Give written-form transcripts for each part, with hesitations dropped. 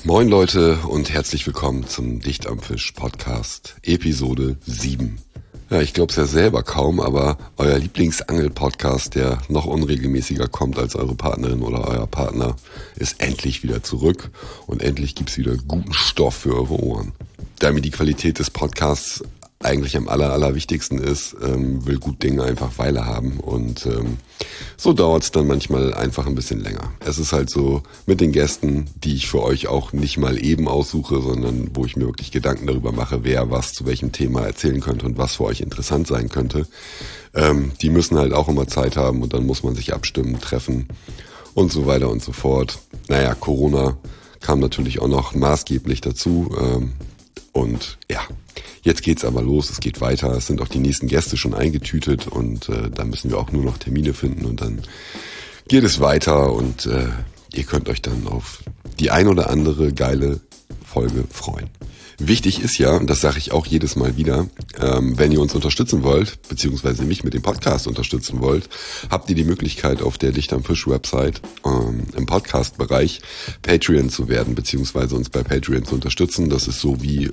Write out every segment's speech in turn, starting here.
Moin Leute und herzlich willkommen zum Dicht am Fisch Podcast, Episode 7. Ja, ich glaube es ja selber kaum, aber euer Lieblingsangel-Podcast, der noch unregelmäßiger kommt als eure Partnerin oder euer Partner, ist endlich wieder zurück und endlich gibt's wieder guten Stoff für eure Ohren. Da mir die Qualität des Podcasts eigentlich am allerwichtigsten ist, will gut Dinge einfach Weile haben und so dauert's dann manchmal einfach ein bisschen länger. Es ist halt so mit den Gästen, die ich für euch auch nicht mal eben aussuche, sondern wo ich mir wirklich Gedanken darüber mache, wer was zu welchem Thema erzählen könnte und was für euch interessant sein könnte. Die müssen halt auch immer Zeit haben und dann muss man sich abstimmen, treffen und so weiter und so fort. Naja, Corona kam natürlich auch noch maßgeblich dazu und ja, jetzt geht's aber los, es geht weiter, es sind auch die nächsten Gäste schon eingetütet und da müssen wir auch nur noch Termine finden und dann geht es weiter und ihr könnt euch dann auf die ein oder andere geile Folge freuen. Wichtig ist ja, und das sage ich auch jedes Mal wieder, wenn ihr uns unterstützen wollt, beziehungsweise mich mit dem Podcast unterstützen wollt, habt ihr die Möglichkeit auf der Dicht am Fisch Website im Podcast-Bereich Patreon zu werden, beziehungsweise uns bei Patreon zu unterstützen. Das ist so wie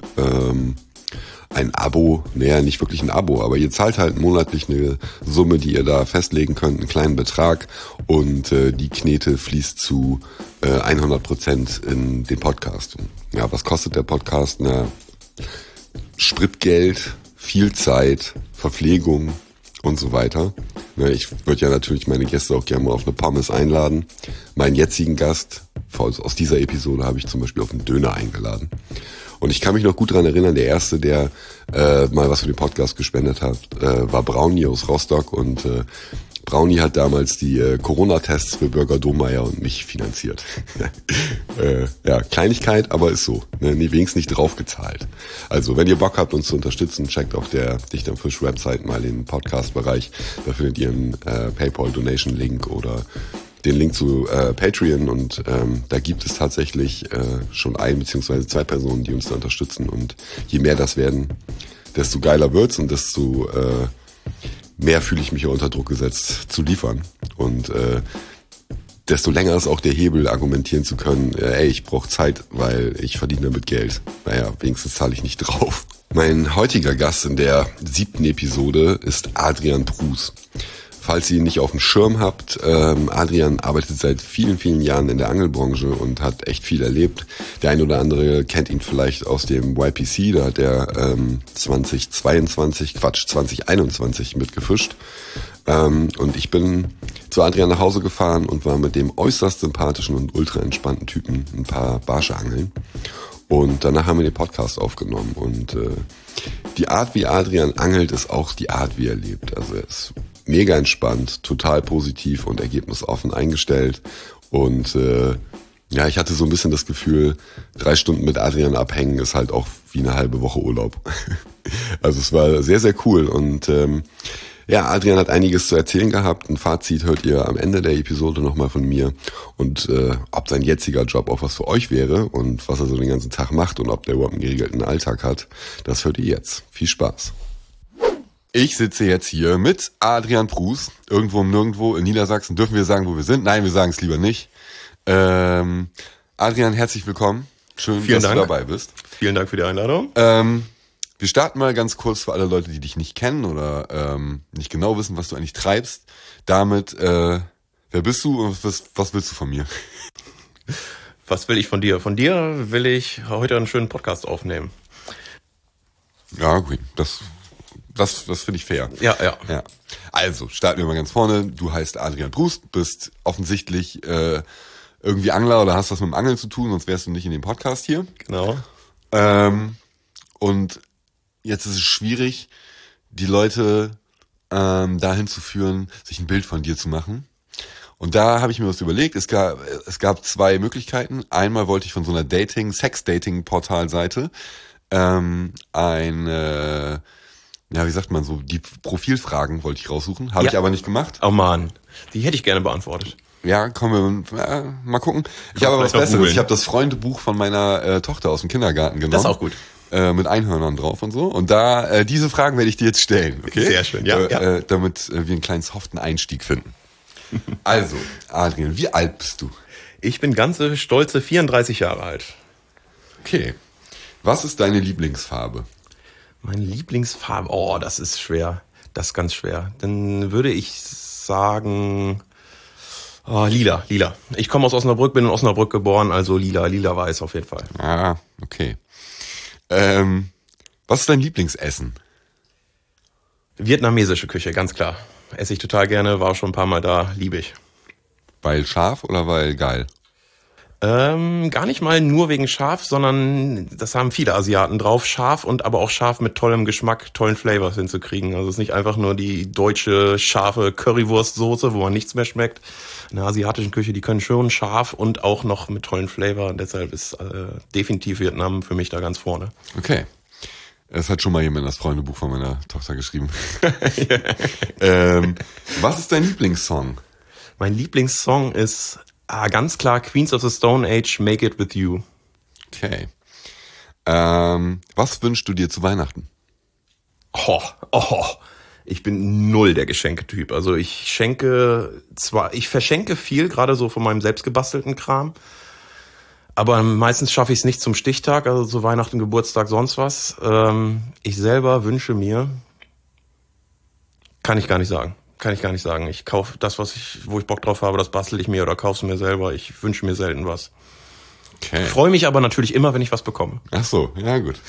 ein Abo, naja, nicht wirklich ein Abo, aber ihr zahlt halt monatlich eine Summe, die ihr da festlegen könnt, einen kleinen Betrag und die Knete fließt zu 100% in den Podcast. Ja, was kostet der Podcast? Na, Spritgeld, viel Zeit, Verpflegung und so weiter. Na, ich würde ja natürlich meine Gäste auch gerne mal auf eine Pommes einladen. Meinen jetzigen Gast aus dieser Episode habe ich zum Beispiel auf einen Döner eingeladen. Und ich kann mich noch gut daran erinnern, der Erste, der mal was für den Podcast gespendet hat, war Brownie aus Rostock. Und Brownie hat damals die Corona-Tests für Bürger Domeyer und mich finanziert. Ja, Kleinigkeit, aber ist so. Ne? Wenigstens nicht draufgezahlt. Also, wenn ihr Bock habt, uns zu unterstützen, checkt auf der Dicht am Fisch Website mal den Podcast-Bereich. Da findet ihr einen PayPal-Donation-Link oder den Link zu Patreon und da gibt es tatsächlich schon ein bzw. zwei Personen, die uns da unterstützen und je mehr das werden, desto geiler wird's und desto mehr fühle ich mich ja unter Druck gesetzt zu liefern und desto länger ist auch der Hebel, argumentieren zu können, ich brauche Zeit, weil ich verdiene damit Geld. Naja, wenigstens zahle ich nicht drauf. Mein heutiger Gast in der 7. Episode ist Adrian Prus. Falls ihr ihn nicht auf dem Schirm habt, Adrian arbeitet seit vielen Jahren in der Angelbranche und hat echt viel erlebt. Der ein oder andere kennt ihn vielleicht aus dem YPC, da hat er 2021 mitgefischt. Und ich bin zu Adrian nach Hause gefahren und war mit dem äußerst sympathischen und ultra entspannten Typen ein paar Barsche angeln. Und danach haben wir den Podcast aufgenommen und die Art, wie Adrian angelt, ist auch die Art, wie er lebt. Also er ist mega entspannt, total positiv und ergebnisoffen eingestellt und ja, ich hatte so ein bisschen das Gefühl, 3 Stunden mit Adrian abhängen ist halt auch wie eine halbe Woche Urlaub. Also es war sehr, sehr cool und ja, Adrian hat einiges zu erzählen gehabt. Ein Fazit hört ihr am Ende der Episode nochmal von mir. Und ob sein jetziger Job auch was für euch wäre und was er so den ganzen Tag macht und ob der überhaupt einen geregelten Alltag hat, das hört ihr jetzt. Viel Spaß. Ich sitze jetzt hier mit Adrian Prus, irgendwo im Nirgendwo in Niedersachsen. Dürfen wir sagen, wo wir sind? Nein, wir sagen es lieber nicht. Adrian, herzlich willkommen. Schön, dass du dabei bist. Vielen Dank für die Einladung. Wir starten mal ganz kurz für alle Leute, die dich nicht kennen oder nicht genau wissen, was du eigentlich treibst. Damit, wer bist du und was willst du von mir? Was will ich von dir? Von dir will ich heute einen schönen Podcast aufnehmen. Ja, okay. Das finde ich fair. Ja. Also, starten wir mal ganz vorne. Du heißt Adrian Prus, bist offensichtlich irgendwie Angler oder hast was mit dem Angeln zu tun, sonst wärst du nicht in dem Podcast hier. Genau. Und jetzt ist es schwierig, die Leute dahin zu führen, sich ein Bild von dir zu machen. Und da habe ich mir was überlegt. Es gab 2 Möglichkeiten. Einmal wollte ich von so einer Sex-Dating-Portal-Seite ja, wie sagt man so, die Profilfragen wollte ich raussuchen. Habe ich aber nicht gemacht. Oh Mann, die hätte ich gerne beantwortet. Ja, kommen wir mal gucken. Ich habe aber was Besseres. Ich habe das Freundebuch von meiner Tochter aus dem Kindergarten genommen. Das ist auch gut. Mit Einhörnern drauf und so. Und da diese Fragen werde ich dir jetzt stellen. Okay? Sehr schön, ja. Damit wir einen kleinen soften Einstieg finden. Also, Adrian, wie alt bist du? Ich bin ganze stolze 34 Jahre alt. Okay. Was ist deine Lieblingsfarbe? Meine Lieblingsfarbe, das ist schwer. Das ist ganz schwer. Dann würde ich sagen, lila. Ich komme aus Osnabrück, bin in Osnabrück geboren, also lila-weiß auf jeden Fall. Ah, okay. Was ist dein Lieblingsessen? Vietnamesische Küche, ganz klar. Esse ich total gerne, war schon ein paar Mal da, liebe ich. Weil scharf oder weil geil? Gar nicht mal nur wegen scharf, sondern das haben viele Asiaten drauf, scharf und aber auch scharf mit tollem Geschmack, tollen Flavors hinzukriegen. Also es ist nicht einfach nur die deutsche scharfe Currywurstsoße, wo man nichts mehr schmeckt. In der asiatischen Küche, die können schon scharf und auch noch mit tollen Flavor. Und deshalb ist definitiv Vietnam für mich da ganz vorne. Okay. Es hat schon mal jemand das Freundebuch von meiner Tochter geschrieben. Was ist dein Lieblingssong? Mein Lieblingssong ist ganz klar Queens of the Stone Age, Make It With You. Okay. Was wünschst du dir zu Weihnachten? Ich bin null der Geschenketyp. Also ich verschenke viel, gerade so von meinem selbstgebastelten Kram. Aber meistens schaffe ich es nicht zum Stichtag, also zu Weihnachten, Geburtstag, sonst was. Ich selber wünsche mir, kann ich gar nicht sagen. Ich kaufe das, wo ich Bock drauf habe, das bastel ich mir oder kaufe es mir selber. Ich wünsche mir selten was. Okay. Freue mich aber natürlich immer, wenn ich was bekomme. Ach so, ja gut.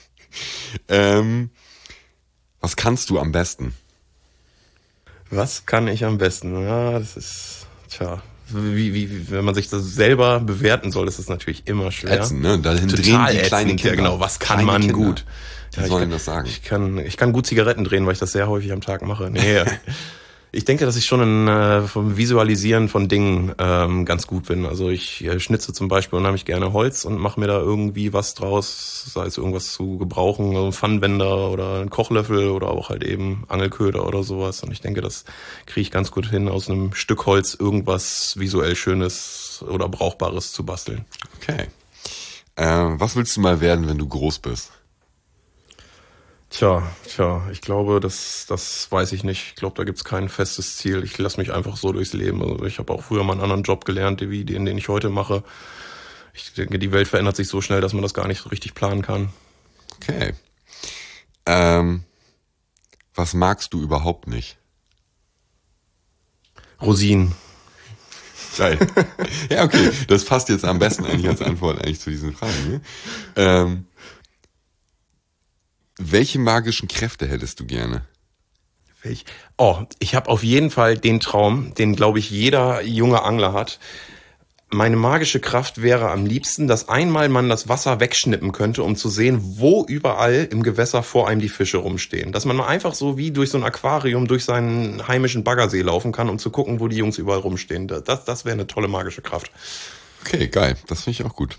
Was kannst du am besten? Was kann ich am besten? Ja, das ist, wenn man sich das selber bewerten soll, ist das natürlich immer schwer. Ätzend, ne? Dahin Total drehen die ätzend, kleinen Kinder. ja genau. Was kann man Kinder. gut? Die sollen das sagen. Ich kann gut Zigaretten drehen, weil ich das sehr häufig am Tag mache. Nee, ich denke, dass ich schon vom Visualisieren von Dingen ganz gut bin. Also ich schnitze zum Beispiel unheimlich gerne Holz und mache mir da irgendwie was draus, sei es irgendwas zu gebrauchen, also ein Pfannenwender oder ein Kochlöffel oder auch halt eben Angelköder oder sowas. Und ich denke, das kriege ich ganz gut hin, aus einem Stück Holz irgendwas visuell Schönes oder Brauchbares zu basteln. Okay. Was willst du mal werden, wenn du groß bist? Tja, ich glaube, das weiß ich nicht. Ich glaube, da gibt's kein festes Ziel. Ich lasse mich einfach so durchs Leben. Also ich habe auch früher mal einen anderen Job gelernt, wie den ich heute mache. Ich denke, die Welt verändert sich so schnell, dass man das gar nicht so richtig planen kann. Okay. Was magst du überhaupt nicht? Rosinen. Geil. Ja, okay. Das passt jetzt am besten eigentlich als Antwort eigentlich zu diesen Fragen. Ne? Welche magischen Kräfte hättest du gerne? Ich habe auf jeden Fall den Traum, den, glaube ich, jeder junge Angler hat. Meine magische Kraft wäre am liebsten, dass einmal man das Wasser wegschnippen könnte, um zu sehen, wo überall im Gewässer vor einem die Fische rumstehen. Dass man mal einfach so wie durch so ein Aquarium durch seinen heimischen Baggersee laufen kann, um zu gucken, wo die Jungs überall rumstehen. Das wäre eine tolle magische Kraft. Okay, geil. Das finde ich auch gut.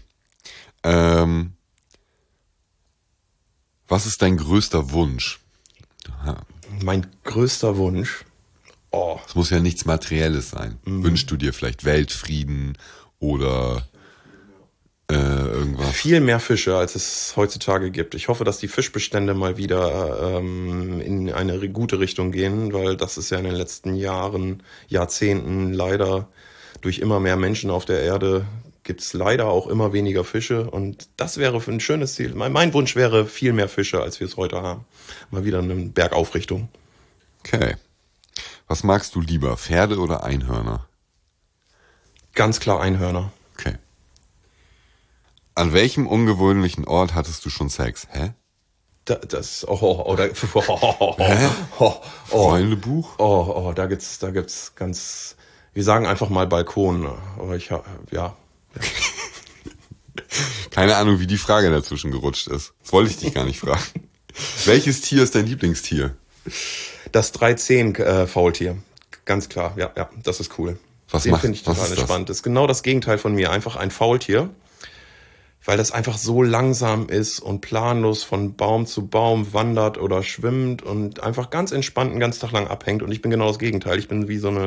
Was ist dein größter Wunsch? Aha. Mein größter Wunsch? Es muss ja nichts Materielles sein. Wünschst du dir vielleicht Weltfrieden oder irgendwas? Viel mehr Fische, als es heutzutage gibt. Ich hoffe, dass die Fischbestände mal wieder in eine gute Richtung gehen, weil das ist ja in den letzten Jahrzehnten leider durch immer mehr Menschen auf der Erde gibt's leider auch immer weniger Fische. Und das wäre ein schönes Ziel. Mein Wunsch wäre viel mehr Fische, als wir es heute haben. Mal wieder eine Bergaufrichtung. Okay. Was magst du lieber, Pferde oder Einhörner? Ganz klar Einhörner. Okay. An welchem ungewöhnlichen Ort hattest du schon Sex? Hä? Freundebuch? Da gibt's ganz, wir sagen einfach mal Balkon. Aber ja. Keine Ahnung, wie die Frage dazwischen gerutscht ist. Das wollte ich dich gar nicht fragen. Welches Tier ist dein Lieblingstier? Das 310-Faultier. Ganz klar, ja, das ist cool. Den finde ich total entspannt. Das ist genau das Gegenteil von mir. Einfach ein Faultier. Weil das einfach so langsam ist und planlos von Baum zu Baum wandert oder schwimmt und einfach ganz entspannt einen ganzen Tag lang abhängt. Und ich bin genau das Gegenteil. Ich bin wie so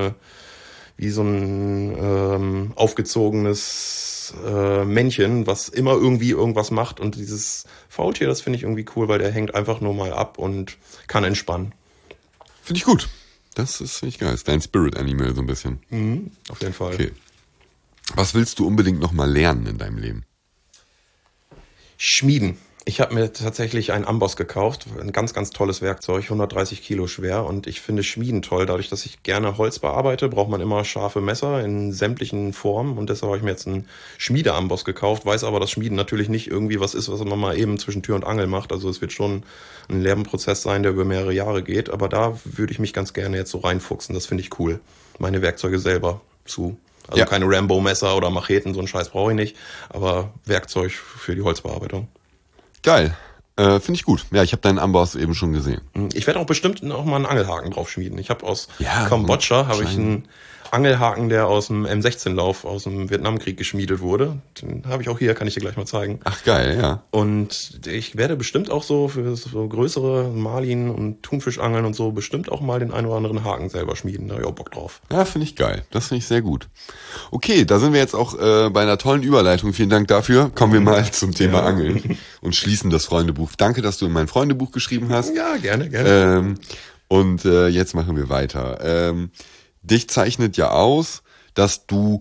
ein aufgezogenes Männchen, was immer irgendwie irgendwas macht. Und dieses Faultier, das finde ich irgendwie cool, weil der hängt einfach nur mal ab und kann entspannen. Finde ich gut. Das ist, finde ich geil. Ist dein Spirit Animal so ein bisschen. Mhm, auf jeden Fall. Okay. Was willst du unbedingt noch mal lernen in deinem Leben? Schmieden. Ich habe mir tatsächlich einen Amboss gekauft, ein ganz, ganz tolles Werkzeug, 130 Kilo schwer, und ich finde Schmieden toll. Dadurch, dass ich gerne Holz bearbeite, braucht man immer scharfe Messer in sämtlichen Formen, und deshalb habe ich mir jetzt einen Schmiedeamboss gekauft, weiß aber, dass Schmieden natürlich nicht irgendwie was ist, was man mal eben zwischen Tür und Angel macht. Also es wird schon ein Lernprozess sein, der über mehrere Jahre geht, aber da würde ich mich ganz gerne jetzt so reinfuchsen, das finde ich cool. Meine Werkzeuge selber also keine Rambo-Messer oder Macheten, so einen Scheiß brauche ich nicht, aber Werkzeug für die Holzbearbeitung. Geil. Finde ich gut. Ja, ich habe deinen Amboss eben schon gesehen. Ich werde auch bestimmt noch mal einen Angelhaken drauf schmieden. Ich habe aus Ja, Kambodscha so einen Angelhaken, der aus dem M16-Lauf aus dem Vietnamkrieg geschmiedet wurde. Den habe ich auch hier, kann ich dir gleich mal zeigen. Ach geil, ja. Und ich werde bestimmt auch so für so größere Marlin- und Thunfischangeln und so bestimmt auch mal den einen oder anderen Haken selber schmieden. Da habe ich auch Bock drauf. Ja, finde ich geil. Das finde ich sehr gut. Okay, da sind wir jetzt auch bei einer tollen Überleitung. Vielen Dank dafür. Kommen wir mal zum Thema Angeln und schließen das Freundebuch. Danke, dass du in mein Freundebuch geschrieben hast. Ja, gerne. Und jetzt machen wir weiter. Dich zeichnet ja aus, dass du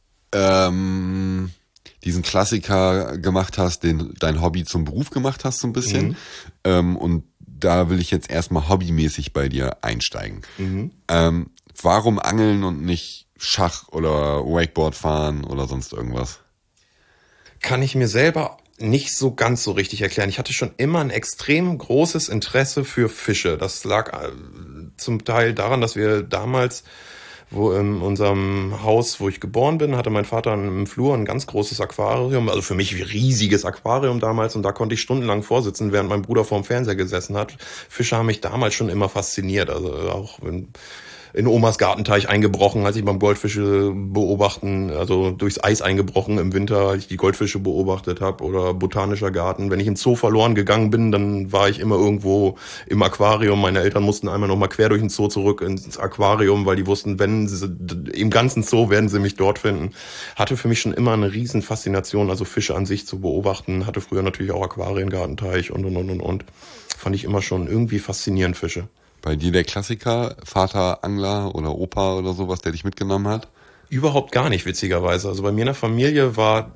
diesen Klassiker gemacht hast, dein Hobby zum Beruf gemacht hast so ein bisschen. Und da will ich jetzt erstmal hobbymäßig bei dir einsteigen. Warum Angeln und nicht Schach oder Wakeboard fahren oder sonst irgendwas? Kann ich mir selber nicht so ganz so richtig erklären. Ich hatte schon immer ein extrem großes Interesse für Fische. Das lag zum Teil daran, dass wir damals, wo in unserem Haus, wo ich geboren bin, hatte mein Vater im Flur ein ganz großes Aquarium, also für mich wie riesiges Aquarium damals, und da konnte ich stundenlang vorsitzen, während mein Bruder vorm Fernseher gesessen hat. Fische haben mich damals schon immer fasziniert, also auch in Omas Gartenteich eingebrochen, als ich beim Goldfische beobachten, also durchs Eis eingebrochen im Winter, als ich die Goldfische beobachtet habe, oder botanischer Garten. Wenn ich im Zoo verloren gegangen bin, dann war ich immer irgendwo im Aquarium. Meine Eltern mussten einmal noch mal quer durch den Zoo zurück ins Aquarium, weil die wussten, im ganzen Zoo werden sie mich dort finden. Hatte für mich schon immer eine riesen Faszination, also Fische an sich zu beobachten. Hatte früher natürlich auch Aquarien, Gartenteich und. Fand ich immer schon irgendwie faszinierend, Fische. Bei dir der Klassiker, Vater Angler oder Opa oder sowas, der dich mitgenommen hat? Überhaupt gar nicht, witzigerweise. Also bei mir in der Familie war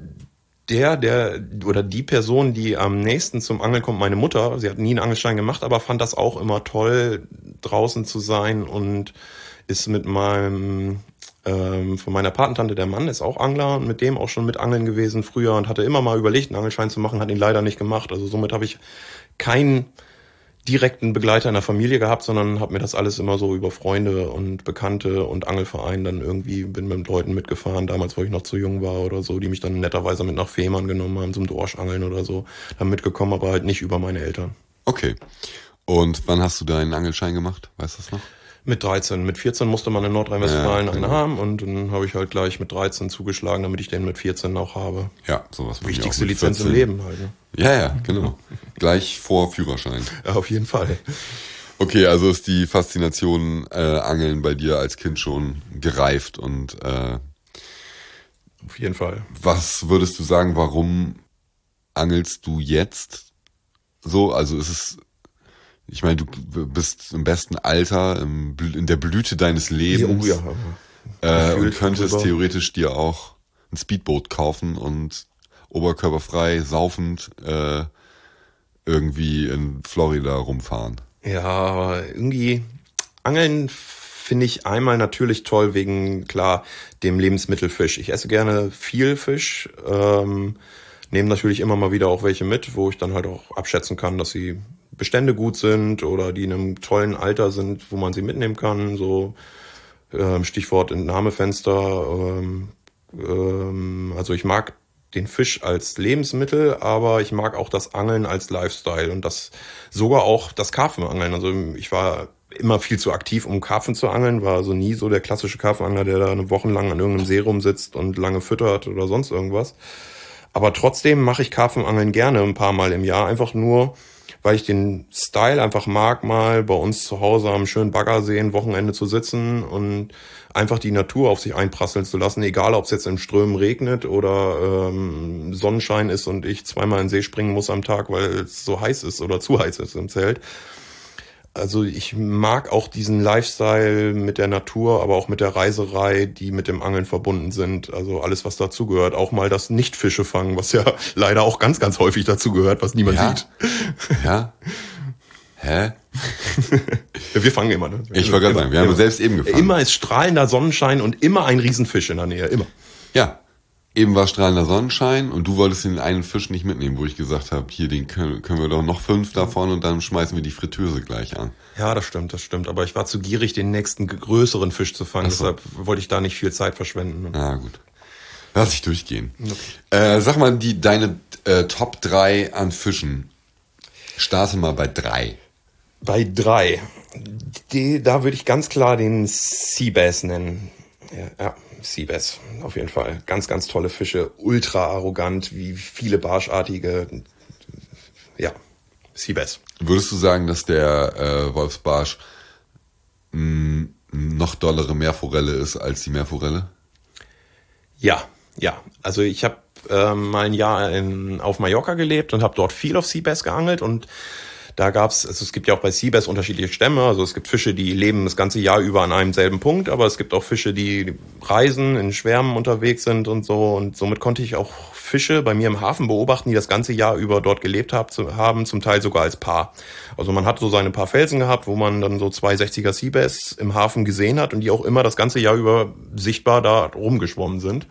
die Person, die am nächsten zum Angeln kommt, meine Mutter. Sie hat nie einen Angelschein gemacht, aber fand das auch immer toll, draußen zu sein, und ist mit von meiner Patentante, der Mann ist auch Angler, und mit dem auch schon mit Angeln gewesen früher und hatte immer mal überlegt, einen Angelschein zu machen, hat ihn leider nicht gemacht. Also somit habe ich keinen direkten Begleiter in der Familie gehabt, sondern habe mir das alles immer so über Freunde und Bekannte und Angelverein dann irgendwie, bin mit Leuten mitgefahren, damals, wo ich noch zu jung war oder so, die mich dann netterweise mit nach Fehmarn genommen haben, zum Dorschangeln oder so, dann mitgekommen, aber halt nicht über meine Eltern. Okay. Und wann hast du deinen Angelschein gemacht? Weißt du das noch? Mit 13. Mit 14 musste man in Nordrhein-Westfalen einen genau. haben, und dann habe ich halt gleich mit 13 zugeschlagen, damit ich den mit 14 auch habe. Ja, sowas. Wichtigste Lizenz im Leben halt. Ne? Ja, genau. Gleich vor Führerschein. Ja, auf jeden Fall. Okay, also ist die Faszination Angeln bei dir als Kind schon gereift, und auf jeden Fall. was würdest du sagen, warum angelst du jetzt so? Also ist es, ich meine, du bist im besten Alter, in der Blüte deines Lebens, und könntest theoretisch dir auch ein Speedboot kaufen und oberkörperfrei, saufend irgendwie in Florida rumfahren. Ja, aber irgendwie Angeln finde ich einmal natürlich toll wegen, klar, dem Lebensmittelfisch. Ich esse gerne viel Fisch, nehme natürlich immer mal wieder auch welche mit, wo ich dann halt auch abschätzen kann, dass die Bestände gut sind oder die in einem tollen Alter sind, wo man sie mitnehmen kann. So Stichwort Entnahmefenster. Also ich mag den Fisch als Lebensmittel, aber ich mag auch das Angeln als Lifestyle, und das sogar auch das Karpfenangeln. Also ich war immer viel zu aktiv, um Karpfen zu angeln, war also nie so der klassische Karpfenangler, der da wochenlang an irgendeinem See rumsitzt und lange füttert oder sonst irgendwas. Aber trotzdem mache ich Karpfenangeln gerne ein paar Mal im Jahr, einfach nur, weil ich den Style einfach mag, mal bei uns zu Hause am schönen Baggersee ein Wochenende zu sitzen und einfach die Natur auf sich einprasseln zu lassen, egal ob es jetzt im Strömen regnet oder Sonnenschein ist und ich zweimal in den See springen muss am Tag, weil es so heiß ist oder zu heiß ist im Zelt. Also ich mag auch diesen Lifestyle mit der Natur, aber auch mit der Reiserei, die mit dem Angeln verbunden sind. Also alles, was dazugehört. Auch mal das Nicht-Fische fangen, was ja leider auch ganz, ganz häufig dazugehört, was niemand sieht. Ja? Hä? Wir fangen immer, ne? Ich wollte gerade sagen, wir haben selbst eben gefangen. Immer ist strahlender Sonnenschein und immer ein Riesenfisch in der Nähe, immer. Ja, eben war strahlender Sonnenschein und du wolltest den einen Fisch nicht mitnehmen, wo ich gesagt habe, hier, den können wir doch noch 5 davon und dann schmeißen wir die Fritteuse gleich an. Ja, das stimmt. Aber ich war zu gierig, den nächsten größeren Fisch zu fangen, deshalb wollte ich da nicht viel Zeit verschwenden. Na gut. Lass ich durchgehen. Okay. Sag mal, deine Top 3 an Fischen. Starte mal bei 3. Bei 3. Da würde ich ganz klar den Seabass nennen. Ja, Seabass, auf jeden Fall. Ganz, ganz tolle Fische. Ultra arrogant, wie viele barschartige. Ja, Seabass. Würdest du sagen, dass der Wolfsbarsch noch dollere Meerforelle ist als die Meerforelle? Ja. Also ich habe mal ein Jahr auf Mallorca gelebt und habe dort viel auf Seabass geangelt und da es gibt ja auch bei Seabass unterschiedliche Stämme, also es gibt Fische, die leben das ganze Jahr über an einem selben Punkt, aber es gibt auch Fische, die reisen, in Schwärmen unterwegs sind und so und somit konnte ich auch Fische bei mir im Hafen beobachten, die das ganze Jahr über dort gelebt haben, zum Teil sogar als Paar. Also man hat so seine paar Felsen gehabt, wo man dann so 260er Seabass im Hafen gesehen hat und die auch immer das ganze Jahr über sichtbar da rumgeschwommen sind.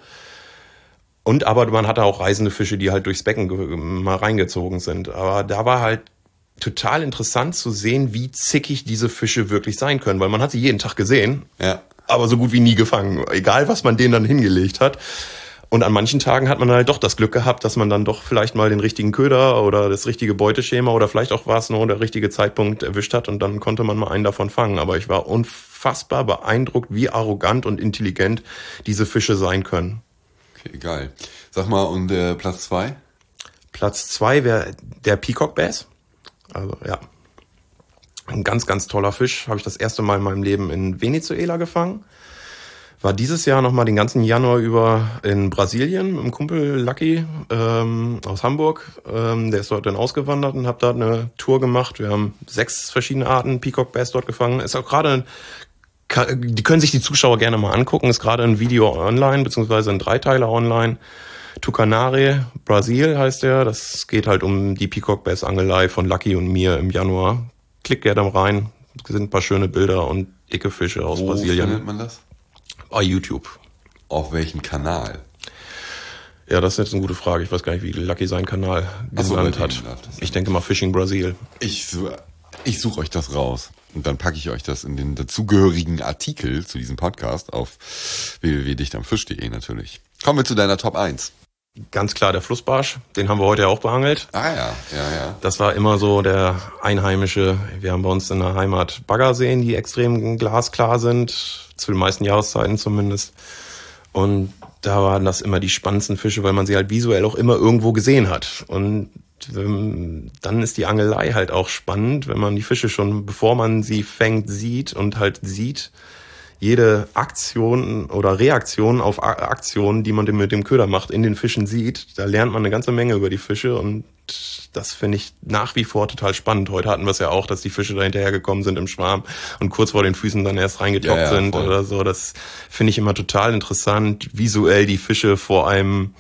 Aber man hatte auch reisende Fische, die halt durchs Becken mal reingezogen sind. Aber da war halt total interessant zu sehen, wie zickig diese Fische wirklich sein können, weil man hat sie jeden Tag gesehen, aber so gut wie nie gefangen, egal was man denen dann hingelegt hat. Und an manchen Tagen hat man halt doch das Glück gehabt, dass man dann doch vielleicht mal den richtigen Köder oder das richtige Beuteschema oder vielleicht auch war es nur der richtige Zeitpunkt erwischt hat und dann konnte man mal einen davon fangen. Aber ich war unfassbar beeindruckt, wie arrogant und intelligent diese Fische sein können. Okay, geil. Sag mal, und Platz 2? Platz 2 wäre der Peacock Bass. Also ja, ein ganz, ganz toller Fisch. Habe ich das erste Mal in meinem Leben in Venezuela gefangen. War dieses Jahr nochmal den ganzen Januar über in Brasilien mit einem Kumpel Lucky aus Hamburg. Der ist dort dann ausgewandert und habe da eine Tour gemacht. Wir haben 6 verschiedene Arten Peacock Bass dort gefangen. Ist auch gerade die können sich die Zuschauer gerne mal angucken. Ist gerade ein Video online, beziehungsweise ein 3-Teiler online. Tucanare, Brasil heißt der. Das geht halt um die Peacock Bass Angelei von Lucky und mir im Januar. Klickt gerne rein. Es sind ein paar schöne Bilder und dicke Fische aus Brasilien. Wo findet man das? Bei YouTube. Auf welchem Kanal? Ja, das ist jetzt eine gute Frage. Ich weiß gar nicht, wie Lucky seinen Kanal genannt hat. Ich denke mal Fishing Brasil. Ich suche euch das raus. Und dann packe ich euch das in den dazugehörigen Artikel zu diesem Podcast auf www.dichtamfisch.de natürlich. Kommen wir zu deiner Top 1. Ganz klar der Flussbarsch. Den haben wir heute ja auch beangelt. Ah ja. Das war immer so der einheimische. Wir haben bei uns in der Heimat Baggerseen, die extrem glasklar sind. Zu den meisten Jahreszeiten zumindest. Und da waren das immer die spannendsten Fische, weil man sie halt visuell auch immer irgendwo gesehen hat. Und dann ist die Angelei halt auch spannend, wenn man die Fische schon, bevor man sie fängt, sieht und halt sieht, jede Aktion oder Reaktion auf Aktionen, die man mit dem Köder macht, in den Fischen sieht. Da lernt man eine ganze Menge über die Fische und das finde ich nach wie vor total spannend. Heute hatten wir es ja auch, dass die Fische da hinterhergekommen sind im Schwarm und kurz vor den Füßen dann erst reingetaucht sind voll. Oder so. Das finde ich immer total interessant, visuell die Fische vor einem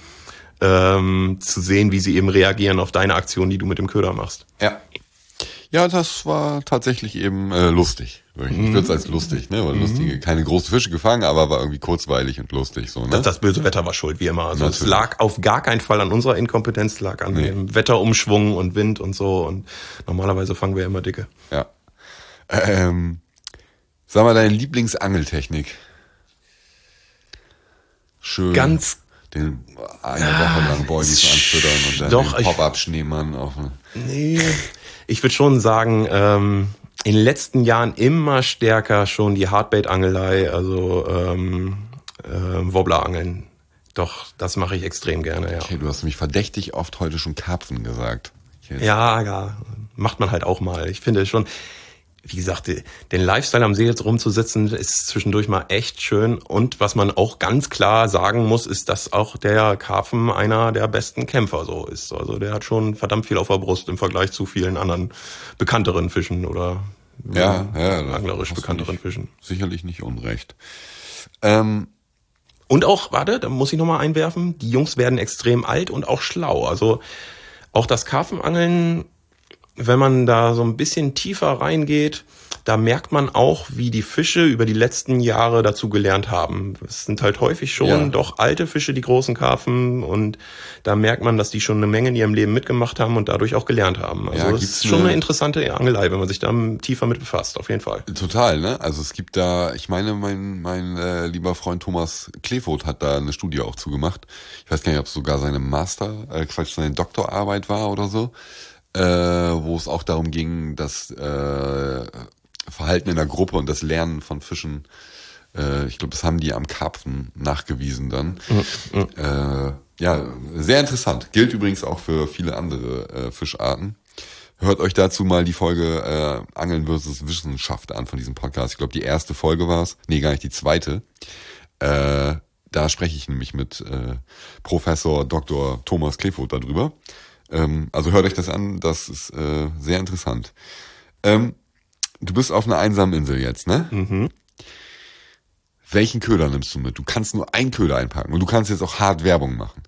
zu sehen, wie sie eben reagieren auf deine Aktion, die du mit dem Köder machst. Ja, das war tatsächlich eben lustig. Ich würde es als lustig, ne? Weil lustige, keine großen Fische gefangen, aber war irgendwie kurzweilig und lustig. So, ne? Das böse Wetter war schuld, wie immer. Also es lag auf gar keinen Fall an unserer Inkompetenz, lag an dem Wetterumschwung und Wind und so. Und normalerweise fangen wir immer dicke. Ja. Sag mal, deine Lieblingsangeltechnik. Schön. Eine Woche lang Boilies anfüttern und dann den Pop-Up-Schneemann auf. Nee, ich würde schon sagen, in den letzten Jahren immer stärker schon die Hardbait-Angelei, also Wobbler-Angeln. Doch, das mache ich extrem gerne, ja. Okay, du hast mich verdächtig oft heute schon Karpfen gesagt. Ja, macht man halt auch mal. Ich finde schon, wie gesagt, den Lifestyle am See jetzt rumzusitzen, ist zwischendurch mal echt schön. Und was man auch ganz klar sagen muss, ist, dass auch der Karpfen einer der besten Kämpfer so ist. Also der hat schon verdammt viel auf der Brust im Vergleich zu vielen anderen bekannteren Fischen oder anglerisch bekannteren Fischen. Sicherlich nicht unrecht. Und auch, warte, da muss ich nochmal einwerfen, die Jungs werden extrem alt und auch schlau. Also auch das Karpfenangeln, wenn man da so ein bisschen tiefer reingeht, da merkt man auch, wie die Fische über die letzten Jahre dazu gelernt haben. Es sind halt häufig schon doch alte Fische, die großen Karpfen, und da merkt man, dass die schon eine Menge in ihrem Leben mitgemacht haben und dadurch auch gelernt haben. Also es ist schon eine interessante Angelei, wenn man sich da tiefer mit befasst, auf jeden Fall. Total, ne? Also es gibt da, ich meine, mein lieber Freund Thomas Klevoth hat da eine Studie auch zugemacht. Ich weiß gar nicht, ob es sogar seine seine Doktorarbeit war oder so, wo es auch darum ging, dass Verhalten in der Gruppe und das Lernen von Fischen, ich glaube, das haben die am Karpfen nachgewiesen dann. Sehr interessant. Gilt übrigens auch für viele andere Fischarten. Hört euch dazu mal die Folge Angeln versus Wissenschaft an von diesem Podcast. Ich glaube, die erste Folge war es. Nee, gar nicht, die zweite. Da spreche ich nämlich mit Professor Dr. Thomas Klevoth darüber. Also hört euch das an, das ist sehr interessant. Du bist auf einer einsamen Insel jetzt, ne? Mhm. Welchen Köder nimmst du mit? Du kannst nur einen Köder einpacken und du kannst jetzt auch hart Werbung machen.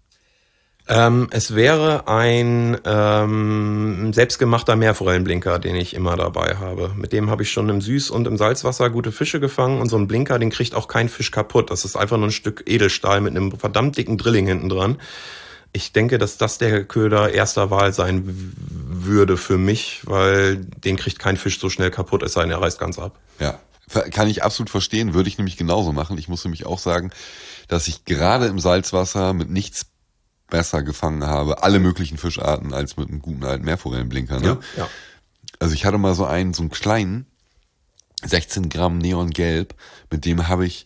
Es wäre ein selbstgemachter Meerforellenblinker, den ich immer dabei habe. Mit dem habe ich schon im Süß- und im Salzwasser gute Fische gefangen, und so ein Blinker, den kriegt auch kein Fisch kaputt. Das ist einfach nur ein Stück Edelstahl mit einem verdammt dicken Drilling hinten dran. Ich denke, dass das der Köder erster Wahl sein würde für mich, weil den kriegt kein Fisch so schnell kaputt, es sei denn, er reißt ganz ab. Ja, kann ich absolut verstehen, würde ich nämlich genauso machen. Ich muss nämlich auch sagen, dass ich gerade im Salzwasser mit nichts besser gefangen habe, alle möglichen Fischarten, als mit einem guten alten Meerforellenblinker. Ne? Ja. Also ich hatte mal so einen kleinen, 16 Gramm Neongelb, mit dem habe ich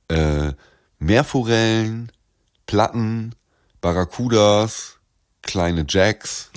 Meerforellen, Platten, Barracudas, kleine Jacks,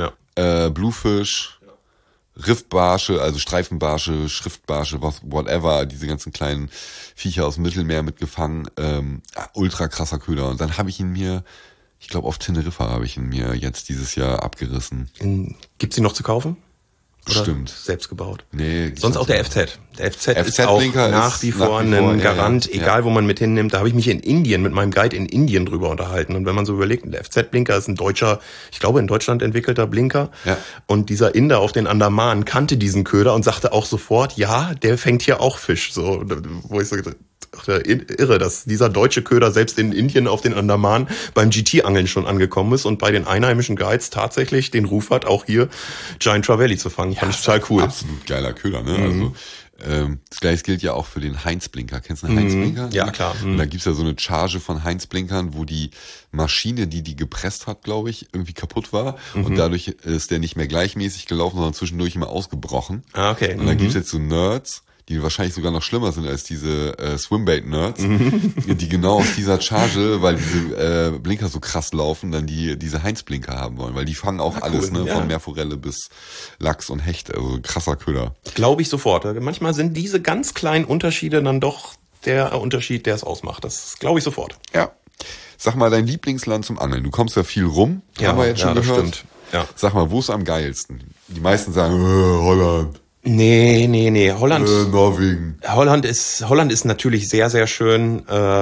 Bluefish, Riffbarsche, also Streifenbarsche, Schriftbarsche, whatever, diese ganzen kleinen Viecher aus dem Mittelmeer mitgefangen. Ultra krasser Köder. Und dann habe ich ihn mir, ich glaube auf Teneriffa habe ich ihn mir jetzt dieses Jahr abgerissen. Gibt's ihn noch zu kaufen? Oder Stimmt. Selbst gebaut? Nee. Sonst auch der FZ. Der FZ ist auch nach wie vor ein Garant, egal wo man mit hinnimmt. Da habe ich mich in Indien mit meinem Guide in Indien drüber unterhalten. Und wenn man so überlegt, der FZ-Blinker ist ein deutscher, ich glaube in Deutschland entwickelter Blinker. Ja. Und dieser Inder auf den Andamanen kannte diesen Köder und sagte auch sofort, ja, der fängt hier auch Fisch. So, wo ich so gedacht, irre, dass dieser deutsche Köder selbst in Indien auf den Andamanen beim GT-Angeln schon angekommen ist und bei den einheimischen Guides tatsächlich den Ruf hat, auch hier Giant Trevally zu fangen. Fand ich total cool. Absolut geiler Köder, ne? Also das Gleiche gilt ja auch für den Heinz-Blinker. Kennst du den Heinz-Blinker? Ja, klar. Und da gibt's ja so eine Charge von Heinz-Blinkern, wo die Maschine, die gepresst hat, glaube ich, irgendwie kaputt war. Und dadurch ist der nicht mehr gleichmäßig gelaufen, sondern zwischendurch immer ausgebrochen. Ah, okay. Und dann gibt's jetzt so Nerds, die wahrscheinlich sogar noch schlimmer sind als diese Swimbait-Nerds, die genau aus dieser Charge, weil diese Blinker so krass laufen, dann diese Heinz-Blinker haben wollen, weil die fangen auch alles, ne, von Meerforelle bis Lachs und Hecht, also krasser Köder. Glaube ich sofort. Manchmal sind diese ganz kleinen Unterschiede dann doch der Unterschied, der es ausmacht. Das glaube ich sofort. Ja. Sag mal, dein Lieblingsland zum Angeln. Du kommst ja viel rum, haben wir jetzt schon gehört. Stimmt. Ja. Sag mal, wo ist am geilsten? Die meisten sagen, Holland. Nee. Holland. Norwegen. Holland ist natürlich sehr, sehr schön,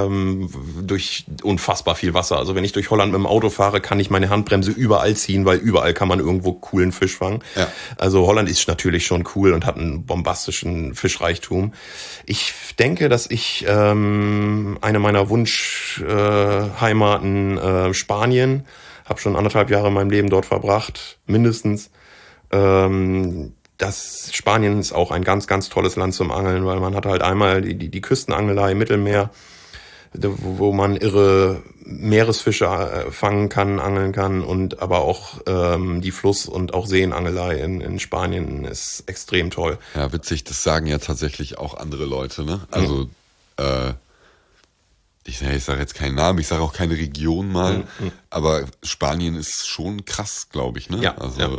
durch unfassbar viel Wasser. Also wenn ich durch Holland mit dem Auto fahre, kann ich meine Handbremse überall ziehen, weil überall kann man irgendwo coolen Fisch fangen. Ja. Also Holland ist natürlich schon cool und hat einen bombastischen Fischreichtum. Ich denke, dass ich eine meiner Wunschheimaten Spanien, habe schon 1,5 Jahre in meinem Leben dort verbracht, mindestens. Das Spanien ist auch ein ganz, ganz tolles Land zum Angeln, weil man hat halt einmal die Küstenangelei im Mittelmeer, wo man irre Meeresfische fangen kann, angeln kann, und aber auch die Fluss- und auch Seenangelei in Spanien ist extrem toll. Ja, witzig, das sagen ja tatsächlich auch andere Leute, ne? Also ich sage jetzt keinen Namen, ich sage auch keine Region mal, aber Spanien ist schon krass, glaube ich, ne? Ja, also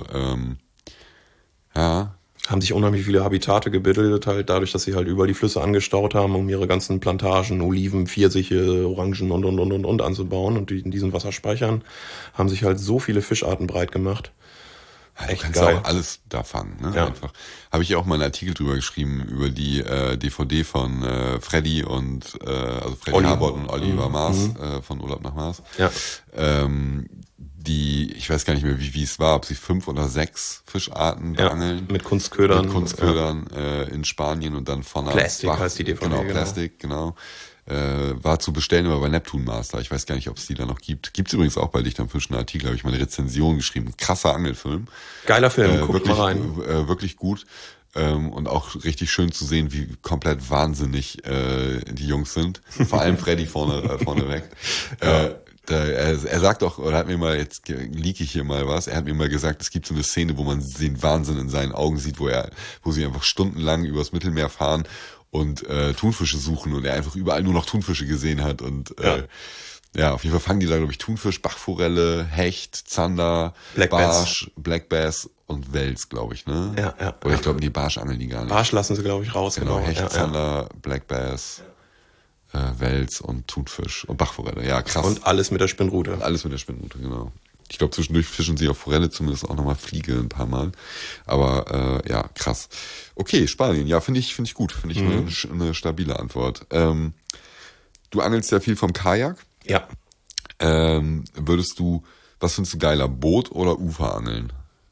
haben sich unheimlich viele Habitate gebildet, halt dadurch, dass sie halt überall die Flüsse angestaut haben, um ihre ganzen Plantagen, Oliven, Pfirsiche, Orangen und anzubauen. Und in diesen Wasserspeichern haben sich halt so viele Fischarten breit gemacht. Ja, du echt kannst geil. auch alles da fangen, ne? Ja. Einfach. Habe ich ja auch mal einen Artikel drüber geschrieben, über die DVD von Freddy und also Freddy Olli. Harbort und Oliver Mars von Urlaub nach Mars. Ja. Die, ich weiß gar nicht mehr, wie es war, ob sie 5 oder 6 Fischarten beangeln. Mit Kunstködern. Mit Kunstködern in Spanien und dann von einer Plastic heißt die DVD, Genau, Plastic, genau. War zu bestellen, aber bei Neptune Master. Ich weiß gar nicht, ob es die da noch gibt. Gibt's übrigens auch bei Licht am Fisch, einen Artikel, habe ich mal eine Rezension geschrieben. Krasser Angelfilm. Geiler Film, guckt wirklich, mal rein. Wirklich gut. Und auch richtig schön zu sehen, wie komplett wahnsinnig die Jungs sind. Vor allem Freddy vorneweg. Er sagt auch, oder hat mir mal, jetzt leak ich hier mal was, er hat mir mal gesagt, es gibt so eine Szene, wo man den Wahnsinn in seinen Augen sieht, wo sie einfach stundenlang übers Mittelmeer fahren und Thunfische suchen und er einfach überall nur noch Thunfische gesehen hat und ja, auf jeden Fall fangen die da, glaube ich, Thunfisch, Bachforelle, Hecht, Zander, Barsch, Black Bass und Wels, glaube ich, ne? Ja. Oder ich glaube, die Barsch angeln die gar nicht. Barsch lassen sie, glaube ich, raus. Genau, Hecht, Ja. Zander, Black Bass, Wels und Thunfisch und Bachforelle. Ja, krass. Und alles mit der Spinnrute. Und alles mit der Spinnrute, genau. Ich glaube, zwischendurch fischen sie auf Forelle zumindest auch nochmal Fliege ein paar Mal. Aber ja, krass. Okay, Spanien, ja, finde ich gut. Finde ich eine stabile Antwort. Du angelst ja viel vom Kajak. Ja. Was findest du geiler, Boot oder Uferangeln?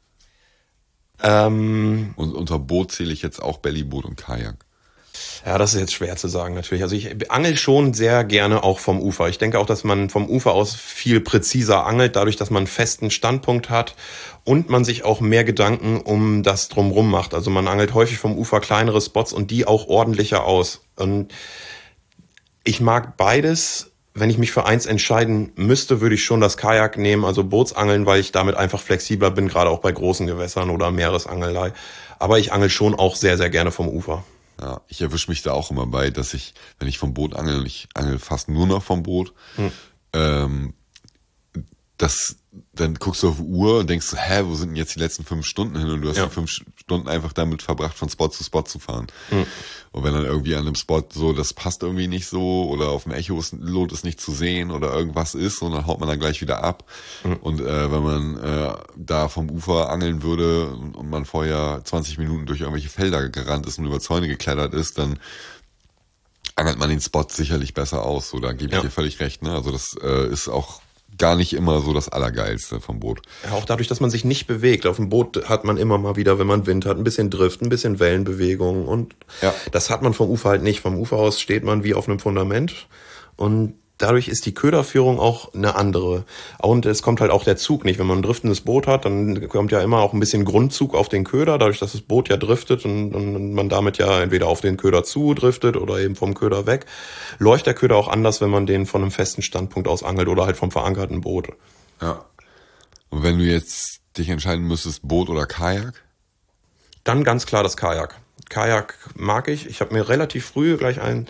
Und unter Boot zähle ich jetzt auch Bellyboot und Kajak. Ja, das ist jetzt schwer zu sagen natürlich. Also ich angel schon sehr gerne auch vom Ufer. Ich denke auch, dass man vom Ufer aus viel präziser angelt, dadurch, dass man einen festen Standpunkt hat und man sich auch mehr Gedanken um das Drumrum macht. Also man angelt häufig vom Ufer kleinere Spots und die auch ordentlicher aus. Und ich mag beides. Wenn ich mich für eins entscheiden müsste, würde ich schon das Kajak nehmen, also Bootsangeln, weil ich damit einfach flexibler bin, gerade auch bei großen Gewässern oder Meeresangelei. Aber ich angel schon auch sehr, sehr gerne vom Ufer. Ja, ich erwische mich da auch immer bei, dass wenn ich vom Boot angel, und ich angel fast nur noch vom Boot, dann guckst du auf die Uhr und denkst, wo sind denn jetzt die letzten 5 Stunden hin? Und du hast die 5 Stunden einfach damit verbracht, von Spot zu Spot zu fahren. Und wenn dann irgendwie an einem Spot so, das passt irgendwie nicht so, oder auf dem Echo lohnt es nicht zu sehen, oder irgendwas ist, und dann haut man dann gleich wieder ab. Und wenn man da vom Ufer angeln würde und man vorher 20 Minuten durch irgendwelche Felder gerannt ist und über Zäune geklettert ist, dann angelt man den Spot sicherlich besser aus. So, da gebe ich dir völlig recht. Ne? Also das ist auch gar nicht immer so das Allergeilste vom Boot. Ja, auch dadurch, dass man sich nicht bewegt. Auf dem Boot hat man immer mal wieder, wenn man Wind hat, ein bisschen Drift, ein bisschen Wellenbewegung und das hat man vom Ufer halt nicht. Vom Ufer aus steht man wie auf einem Fundament und dadurch ist die Köderführung auch eine andere. Und es kommt halt auch der Zug nicht. Wenn man ein driftendes Boot hat, dann kommt ja immer auch ein bisschen Grundzug auf den Köder, dadurch, dass das Boot ja driftet und man damit ja entweder auf den Köder zudriftet oder eben vom Köder weg. Läuft der Köder auch anders, wenn man den von einem festen Standpunkt aus angelt oder halt vom verankerten Boot. Ja. Und wenn du jetzt dich entscheiden müsstest, Boot oder Kajak? Dann ganz klar das Kajak. Kajak mag ich. Ich habe mir relativ früh gleich ein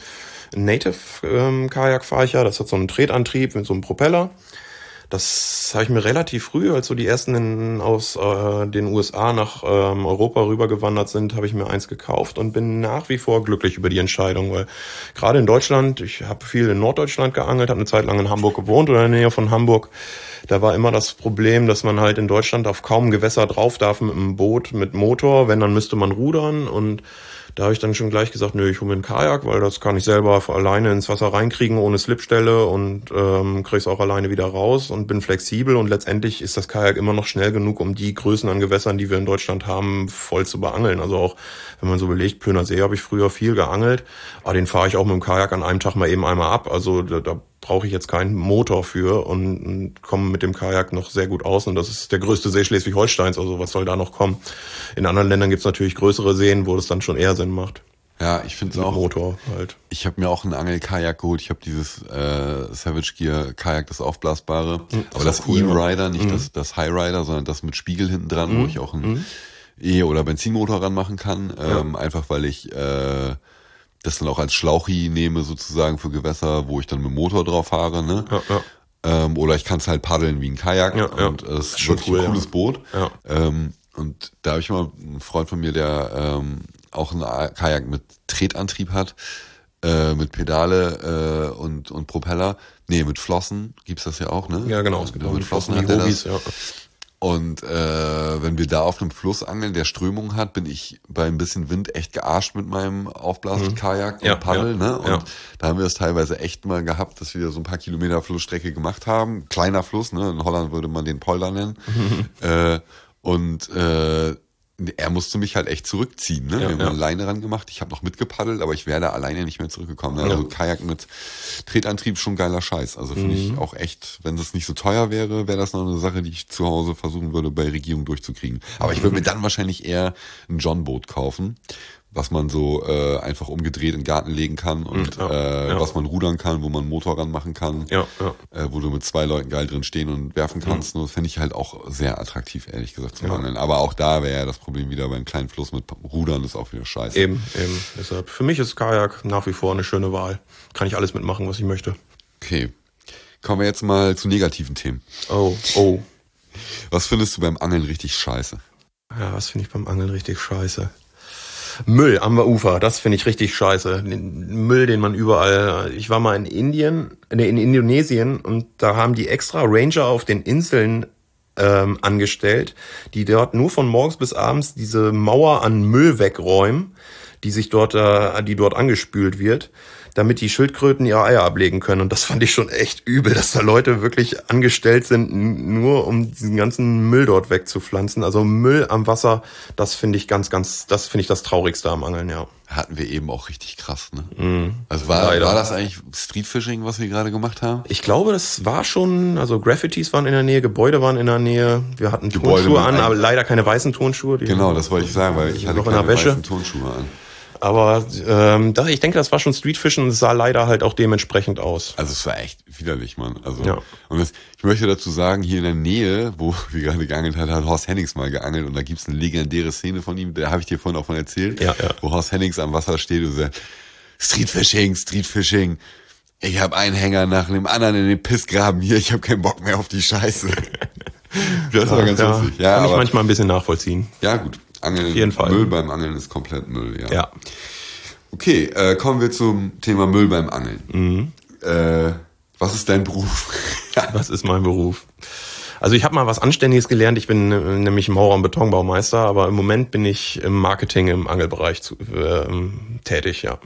Native-Kajak fahre ich ja. Das hat so einen Tretantrieb mit so einem Propeller. Das habe ich mir relativ früh, als so die ersten aus den USA nach Europa rübergewandert sind, habe ich mir eins gekauft und bin nach wie vor glücklich über die Entscheidung, weil gerade in Deutschland, ich habe viel in Norddeutschland geangelt, habe eine Zeit lang in Hamburg gewohnt oder in der Nähe von Hamburg. Da war immer das Problem, dass man halt in Deutschland auf kaum Gewässer drauf darf mit einem Boot mit Motor. Wenn, dann müsste man rudern und da habe ich dann schon gleich gesagt, nö, ich hole mir einen Kajak, weil das kann ich selber alleine ins Wasser reinkriegen ohne Slipstelle und krieg's auch alleine wieder raus und bin flexibel und letztendlich ist das Kajak immer noch schnell genug, um die Größen an Gewässern, die wir in Deutschland haben, voll zu beangeln. Also auch, wenn man so belegt, Plöner See habe ich früher viel geangelt, aber den fahre ich auch mit dem Kajak an einem Tag mal eben einmal ab. Also da brauche ich jetzt keinen Motor für und komme mit dem Kajak noch sehr gut aus. Und das ist der größte See Schleswig-Holsteins, also was soll da noch kommen? In anderen Ländern gibt's natürlich größere Seen, wo das dann schon eher Sinn macht. Ja, ich finde es auch. Motor halt. Ich habe mir auch ein Angelkajak geholt. Ich habe dieses Savage Gear Kajak, das aufblasbare. Aber das cool, E-Rider, nicht das High Rider, sondern das mit Spiegel hinten dran, wo ich auch einen E- oder Benzinmotor ranmachen kann. Einfach weil ich das dann auch als Schlauchi nehme sozusagen für Gewässer, wo ich dann mit dem Motor drauf fahre. Ne? Oder ich kann es halt paddeln wie ein Kajak. Und es ist wirklich ein cooles Boot. Und da habe ich mal einen Freund von mir, der auch ein Kajak mit Tretantrieb hat, mit Pedale und Propeller. Nee, mit Flossen gibt's das ja auch, ne? Ja, genau. Es gibt auch mit Flossen hat die er Hobbies, das. Und wenn wir da auf einem Fluss angeln, der Strömung hat, bin ich bei ein bisschen Wind echt gearscht mit meinem Aufblaskajak und Paddel. Ne? Und da haben wir es teilweise echt mal gehabt, dass wir so ein paar Kilometer Flussstrecke gemacht haben. Kleiner Fluss, ne? In Holland würde man den Polder nennen. Er musste mich halt echt zurückziehen. Ne? Wir haben eine Leine ran gemacht. Ich habe noch mitgepaddelt, aber ich wäre da alleine nicht mehr zurückgekommen. Ne? Also Kajak mit Tretantrieb schon geiler Scheiß. Also finde ich auch echt, wenn das nicht so teuer wäre, wäre das noch eine Sache, die ich zu Hause versuchen würde, bei Regierung durchzukriegen. Aber ich würde mir dann wahrscheinlich eher ein John-Boot kaufen, was man so einfach umgedreht in den Garten legen kann und was man rudern kann, wo man einen Motor ranmachen kann, wo du mit 2 Leuten geil drin stehen und werfen kannst. Das finde ich halt auch sehr attraktiv, ehrlich gesagt, zum Angeln. Aber auch da wäre ja das Problem wieder beim kleinen Fluss mit Rudern ist auch wieder scheiße. Eben. Deshalb, für mich ist Kajak nach wie vor eine schöne Wahl. Kann ich alles mitmachen, was ich möchte. Okay. Kommen wir jetzt mal zu negativen Themen. Oh. Was findest du beim Angeln richtig scheiße? Ja, was finde ich beim Angeln richtig scheiße? Müll am Ufer, das finde ich richtig scheiße. Den Müll, den man überall... Ich war mal in Indonesien und da haben die extra Ranger auf den Inseln angestellt, die dort nur von morgens bis abends diese Mauer an Müll wegräumen, die dort angespült wird, damit die Schildkröten ihre Eier ablegen können. Und das fand ich schon echt übel, dass da Leute wirklich angestellt sind, nur um diesen ganzen Müll dort wegzupflanzen. Also Müll am Wasser, das finde ich das finde ich das Traurigste am Angeln, ja. Hatten wir eben auch richtig krass, ne? Also war das eigentlich Streetfishing, was wir gerade gemacht haben? Ich glaube, das war schon, also Graffitis waren in der Nähe, Gebäude waren in der Nähe, wir hatten Turnschuhe an, aber leider keine weißen Turnschuhe. Genau, das wollte ich sagen, weil ich hatte keine weißen Turnschuhe an. Aber ich denke, das war schon Streetfischen und es sah leider halt auch dementsprechend aus. Also es war echt widerlich, Mann. Also und ich möchte dazu sagen, hier in der Nähe, wo wir gerade geangelt haben, hat Horst Hennings mal geangelt und da gibt's eine legendäre Szene von ihm, da habe ich dir vorhin auch von erzählt, wo Horst Hennings am Wasser steht und sagt, Streetfishing. Ich habe einen Hänger nach dem anderen in den Pissgraben hier, ich habe keinen Bock mehr auf die Scheiße. Das war ganz lustig. Ja, kann ich manchmal ein bisschen nachvollziehen. Ja, gut. Angeln, auf jeden Fall. Müll beim Angeln ist komplett Müll, ja. Okay, kommen wir zum Thema Müll beim Angeln. Was ist dein Beruf? Was ist mein Beruf? Also ich habe mal was Anständiges gelernt. Ich bin nämlich Maurer- und Betonbaumeister, aber im Moment bin ich im Marketing im Angelbereich tätig, ja.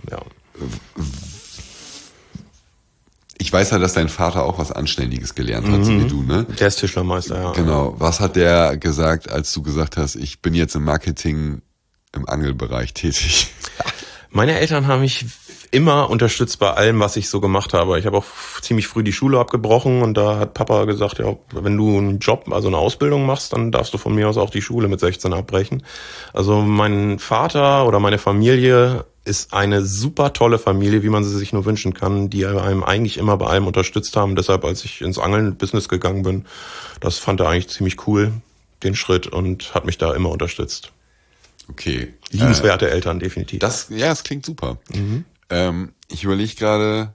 Ich weiß ja, dass dein Vater auch was Anständiges gelernt hat, so wie du, ne? Der ist Tischlermeister, ja. Genau. Was hat der gesagt, als du gesagt hast, ich bin jetzt im Marketing im Angelbereich tätig? Meine Eltern haben mich immer unterstützt bei allem, was ich so gemacht habe. Ich habe auch ziemlich früh die Schule abgebrochen und da hat Papa gesagt, ja, wenn du einen Job, also eine Ausbildung machst, dann darfst du von mir aus auch die Schule mit 16 abbrechen. Also mein Vater oder meine Familie ist eine super tolle Familie, wie man sie sich nur wünschen kann, die einem eigentlich immer bei allem unterstützt haben. Deshalb, als ich ins Angeln-Business gegangen bin, das fand er eigentlich ziemlich cool, den Schritt, und hat mich da immer unterstützt. Okay. Liebenswerte Eltern, definitiv. Das klingt super. Ich überlege gerade,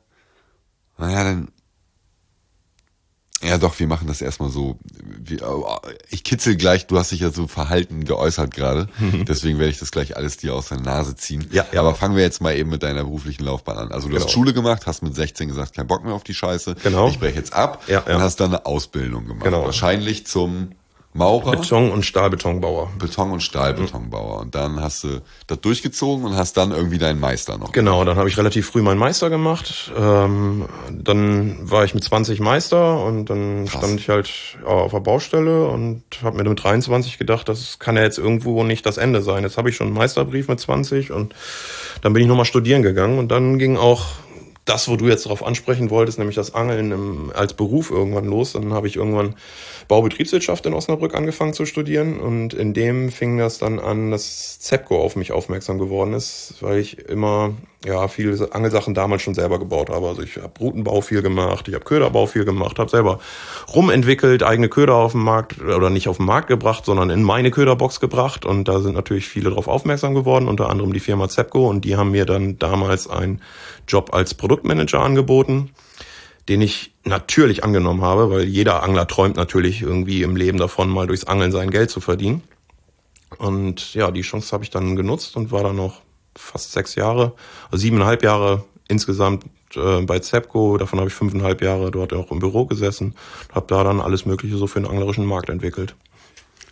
wir machen das erstmal so. Ich kitzel gleich, du hast dich ja so verhalten geäußert gerade, deswegen werde ich das gleich alles dir aus der Nase ziehen. Ja. Aber fangen wir jetzt mal eben mit deiner beruflichen Laufbahn an. Also du hast Schule gemacht, hast mit 16 gesagt, kein Bock mehr auf die Scheiße. Genau. Ich breche jetzt ab und hast dann eine Ausbildung gemacht. Genau. Wahrscheinlich zum Maurer? Beton- und Stahlbetonbauer. Beton- und Stahlbetonbauer. Und dann hast du das durchgezogen und hast dann irgendwie deinen Meister noch. Genau, dann habe ich relativ früh meinen Meister gemacht. Dann war ich mit 20 Meister und dann stand ich halt auf der Baustelle und habe mir mit 23 gedacht, das kann ja jetzt irgendwo nicht das Ende sein. Jetzt habe ich schon einen Meisterbrief mit 20 und dann bin ich nochmal studieren gegangen und dann ging auch das, wo du jetzt darauf ansprechen wolltest, nämlich das Angeln als Beruf irgendwann los. Dann habe ich irgendwann Baubetriebswirtschaft in Osnabrück angefangen zu studieren und in dem fing das dann an, dass Zepco auf mich aufmerksam geworden ist, weil ich immer viele Angelsachen damals schon selber gebaut habe. Also ich habe Routenbau viel gemacht, ich habe Köderbau viel gemacht, habe selber rumentwickelt, eigene Köder auf den Markt oder nicht auf den Markt gebracht, sondern in meine Köderbox gebracht und da sind natürlich viele darauf aufmerksam geworden, unter anderem die Firma Zepco und die haben mir dann damals einen Job als Produktmanager angeboten, den ich natürlich angenommen habe, weil jeder Angler träumt natürlich irgendwie im Leben davon, mal durchs Angeln sein Geld zu verdienen. Und ja, die Chance habe ich dann genutzt und war dann noch fast 6 Jahre, also 7,5 Jahre insgesamt bei Zepco. Davon habe ich 5,5 Jahre dort auch im Büro gesessen, habe da dann alles Mögliche so für den anglerischen Markt entwickelt.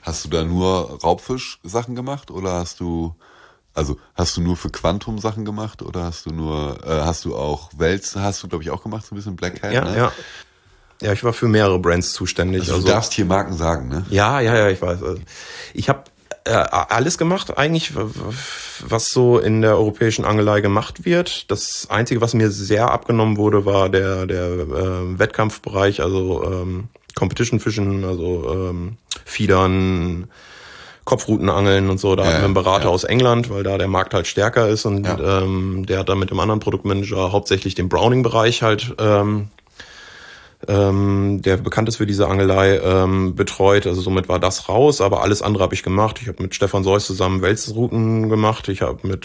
Hast du da nur Raubfisch-Sachen gemacht oder hast du nur für Quantum Sachen gemacht oder hast du auch Wels, hast du glaube ich auch gemacht, so ein bisschen Black Hat, Ja, ne? ja. Ja, ich war für mehrere Brands zuständig. Also du darfst hier Marken sagen, ne? Ja, ich weiß. Also, ich habe alles gemacht eigentlich, was so in der europäischen Angelei gemacht wird. Das Einzige, was mir sehr abgenommen wurde, war der Wettkampfbereich, also Competition Fischen, also Fiedern, Kopfrutenangeln und so. Da hatten wir einen Berater aus England, weil da der Markt halt stärker ist und der hat dann mit dem anderen Produktmanager hauptsächlich den Browning-Bereich halt der bekannt ist für diese Angelei, betreut. Also somit war das raus, aber alles andere habe ich gemacht. Ich habe mit Stefan Seuss zusammen Welsrouten gemacht. Ich habe mit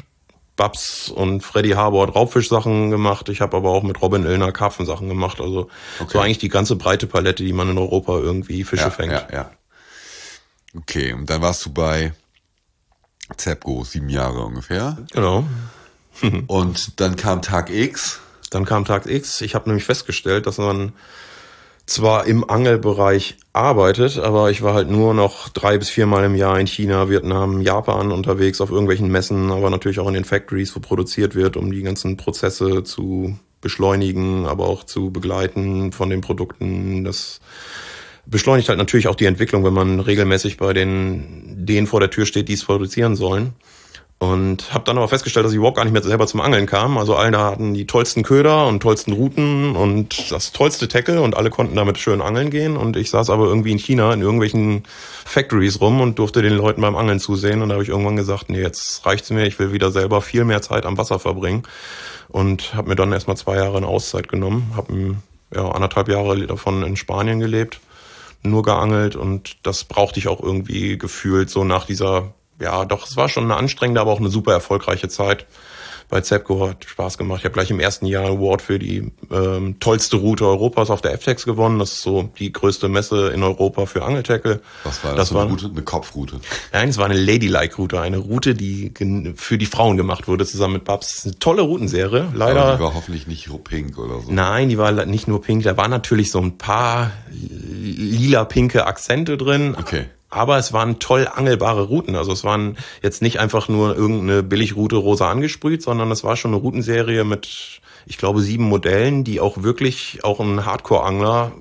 Babs und Freddy Harbord Raubfischsachen gemacht. Ich habe aber auch mit Robin Illner Karpfensachen gemacht. Also so eigentlich die ganze breite Palette, die man in Europa irgendwie Fische fängt. Ja. Okay, und dann warst du bei Zebco 7 Jahre ungefähr. Genau. Und dann kam Tag X. Dann kam Tag X. Ich habe nämlich festgestellt, dass man zwar im Angelbereich arbeitet, aber ich war halt nur noch 3 bis 4 Mal im Jahr in China, Vietnam, Japan unterwegs auf irgendwelchen Messen, aber natürlich auch in den Factories, wo produziert wird, um die ganzen Prozesse zu beschleunigen, aber auch zu begleiten von den Produkten. Das beschleunigt halt natürlich auch die Entwicklung, wenn man regelmäßig bei denen vor der Tür steht, die es produzieren sollen. Und habe dann aber festgestellt, dass ich überhaupt gar nicht mehr selber zum Angeln kam. Also alle hatten die tollsten Köder und tollsten Routen und das tollste Tackle und alle konnten damit schön angeln gehen. Und ich saß aber irgendwie in China in irgendwelchen Factories rum und durfte den Leuten beim Angeln zusehen. Und da habe ich irgendwann gesagt, nee, jetzt reicht's mir, ich will wieder selber viel mehr Zeit am Wasser verbringen. Und habe mir dann erstmal 2 Jahre eine Auszeit genommen. Habe 1,5 Jahre davon in Spanien gelebt, nur geangelt. Und das brauchte ich auch irgendwie gefühlt so nach dieser... Ja, doch, es war schon eine anstrengende, aber auch eine super erfolgreiche Zeit. Bei Zebco hat Spaß gemacht. Ich habe gleich im ersten Jahr einen Award für die tollste Route Europas auf der FTEX gewonnen. Das ist so die größte Messe in Europa für Angeltackle. Was war das? Eine Route? Eine Kopfroute? Nein, es war eine Ladylike-Route. Eine Route, die für die Frauen gemacht wurde, zusammen mit Babs. Eine tolle Routenserie. Leider. Aber die war hoffentlich nicht pink oder so. Nein, die war nicht nur pink. Da waren natürlich so ein paar lila-pinke Akzente drin. Okay. Aber es waren toll angelbare Routen. Also es waren jetzt nicht einfach nur irgendeine Billigroute rosa angesprüht, sondern es war schon eine Routenserie mit, ich glaube, 7 Modellen, die auch wirklich auch ein Hardcore-Angler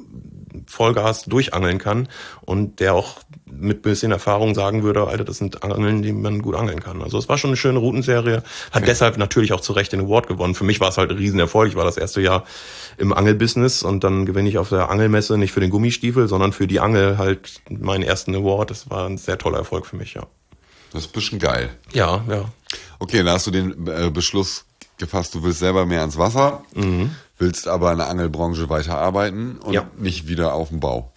Vollgas durchangeln kann und der auch mit bisschen Erfahrung sagen würde, Alter, das sind Angeln, die man gut angeln kann. Also es war schon eine schöne Routenserie, hat deshalb natürlich auch zu Recht den Award gewonnen. Für mich war es halt ein Riesenerfolg. Ich war das erste Jahr im Angelbusiness und dann gewinne ich auf der Angelmesse nicht für den Gummistiefel, sondern für die Angel halt meinen ersten Award. Das war ein sehr toller Erfolg für mich, ja. Das ist ein bisschen geil. Ja. Okay, dann hast du den Beschluss gefasst, du willst selber mehr ans Wasser, willst aber in der Angelbranche weiterarbeiten und nicht wieder auf dem Bau.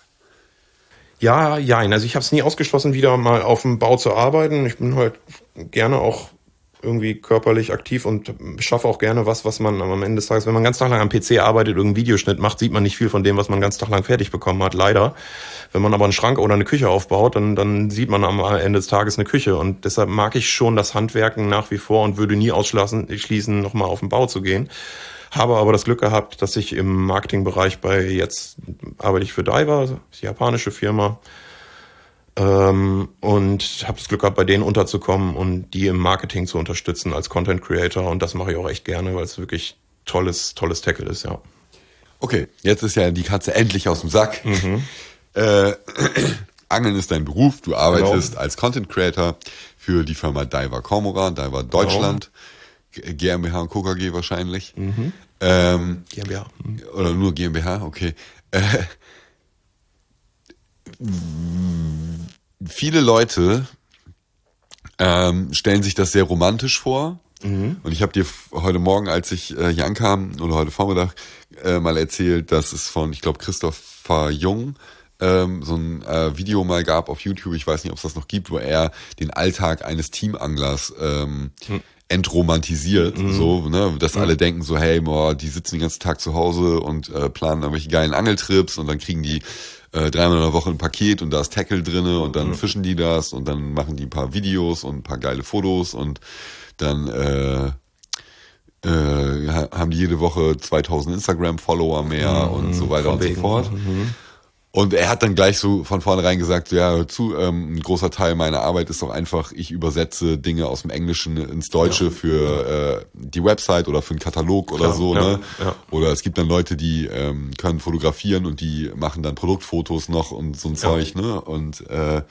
Ja, also ich habe es nie ausgeschlossen, wieder mal auf dem Bau zu arbeiten. Ich bin halt gerne auch irgendwie körperlich aktiv und schaffe auch gerne was man am Ende des Tages, wenn man den ganzen Tag lang am PC arbeitet, irgendeinen Videoschnitt macht, sieht man nicht viel von dem, was man den ganzen Tag lang fertig bekommen hat, leider. Wenn man aber einen Schrank oder eine Küche aufbaut, dann sieht man am Ende des Tages eine Küche und deshalb mag ich schon das Handwerken nach wie vor und würde nie ausschließen, nochmal auf den Bau zu gehen. Habe aber das Glück gehabt, dass ich im Marketingbereich jetzt arbeite ich für Daiwa, die japanische Firma, und habe das Glück gehabt, bei denen unterzukommen und die im Marketing zu unterstützen als Content Creator und das mache ich auch echt gerne, weil es wirklich tolles Tackle ist, ja. Okay, jetzt ist ja die Katze endlich aus dem Sack. Angeln ist dein Beruf, du arbeitest als Content Creator für die Firma Daiwa Cormorant, Daiwa Deutschland, GmbH und KKG wahrscheinlich. GmbH. Oder nur GmbH, okay. Viele Leute stellen sich das sehr romantisch vor. Und ich habe dir heute Morgen, als ich hier ankam, oder heute Vormittag, mal erzählt, dass es von, ich glaube, Christopher Jung so ein Video mal gab auf YouTube, ich weiß nicht, ob es das noch gibt, wo er den Alltag eines Teamanglers entromantisiert, so, ne, dass alle denken so, hey, die sitzen den ganzen Tag zu Hause und planen irgendwelche geilen Angeltrips und dann kriegen die 3-mal in der Woche ein Paket und da ist Tackle drinne und dann fischen die das und dann machen die ein paar Videos und ein paar geile Fotos und dann haben die jede Woche 2000 Instagram-Follower mehr und so weiter und so fort. Und er hat dann gleich so von vornherein gesagt, ja, hör zu, ein großer Teil meiner Arbeit ist doch einfach, ich übersetze Dinge aus dem Englischen ins Deutsche für die Website oder für einen Katalog oder so, ne? Ja. Oder es gibt dann Leute, die können fotografieren und die machen dann Produktfotos noch und so ein Zeug, ne? Und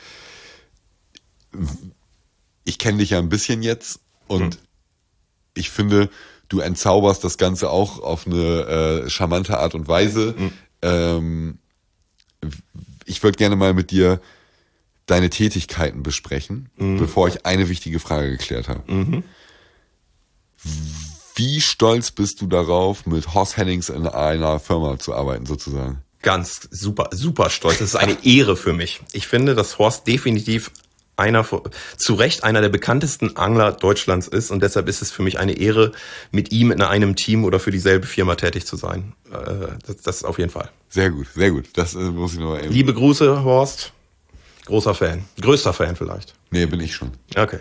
ich kenne dich ja ein bisschen jetzt und ich finde, du entzauberst das Ganze auch auf eine charmante Art und Weise. Ich würde gerne mal mit dir deine Tätigkeiten besprechen, bevor ich eine wichtige Frage geklärt habe. Wie stolz bist du darauf, mit Horst Hennings in einer Firma zu arbeiten, sozusagen? Ganz super stolz. Das ist eine Ehre für mich. Ich finde, dass Horst definitiv zu Recht einer der bekanntesten Angler Deutschlands ist und deshalb ist es für mich eine Ehre, mit ihm in einem Team oder für dieselbe Firma tätig zu sein. Das auf jeden Fall. Sehr gut, sehr gut. Das muss ich noch mal eben. Liebe Grüße, Horst. Großer Fan. Größter Fan vielleicht. Nee, bin ich schon. Okay.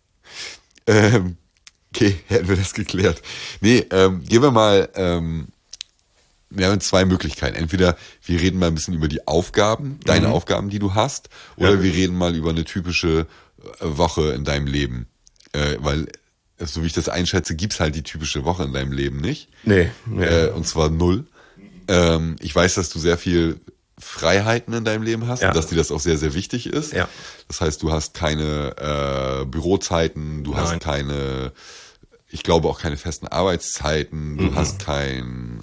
Okay, hätten wir das geklärt. Nee, gehen wir mal, wir haben zwei Möglichkeiten. Entweder wir reden mal ein bisschen über die Aufgaben, deine Aufgaben, die du hast, oder wir reden mal über eine typische Woche in deinem Leben. Weil, so wie ich das einschätze, gibt's halt die typische Woche in deinem Leben nicht. Nee. Und zwar 0. Ich weiß, dass du sehr viel Freiheiten in deinem Leben hast und dass dir das auch sehr, sehr wichtig ist. Ja. Das heißt, du hast keine Bürozeiten, du hast keine, ich glaube auch keine festen Arbeitszeiten, du hast keine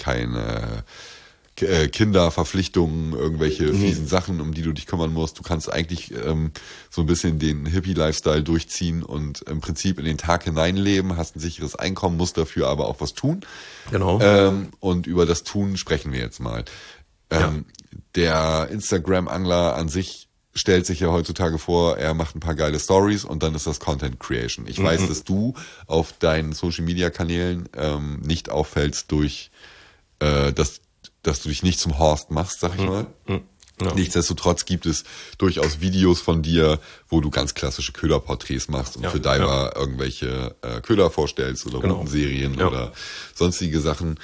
Kinderverpflichtungen, irgendwelche fiesen Sachen, um die du dich kümmern musst. Du kannst eigentlich so ein bisschen den Hippie-Lifestyle durchziehen und im Prinzip in den Tag hineinleben, hast ein sicheres Einkommen, musst dafür aber auch was tun. Genau. Und über das Tun sprechen wir jetzt mal. Der Instagram-Angler an sich stellt sich ja heutzutage vor, er macht ein paar geile Stories und dann ist das Content Creation. Ich weiß, dass du auf deinen Social-Media-Kanälen nicht auffällst durch, dass du dich nicht zum Horst machst, sag ich mal. Ja. Nichtsdestotrotz gibt es durchaus Videos von dir, wo du ganz klassische Köderporträts machst und für Diver irgendwelche Köder vorstellst oder Routenserien oder sonstige Sachen.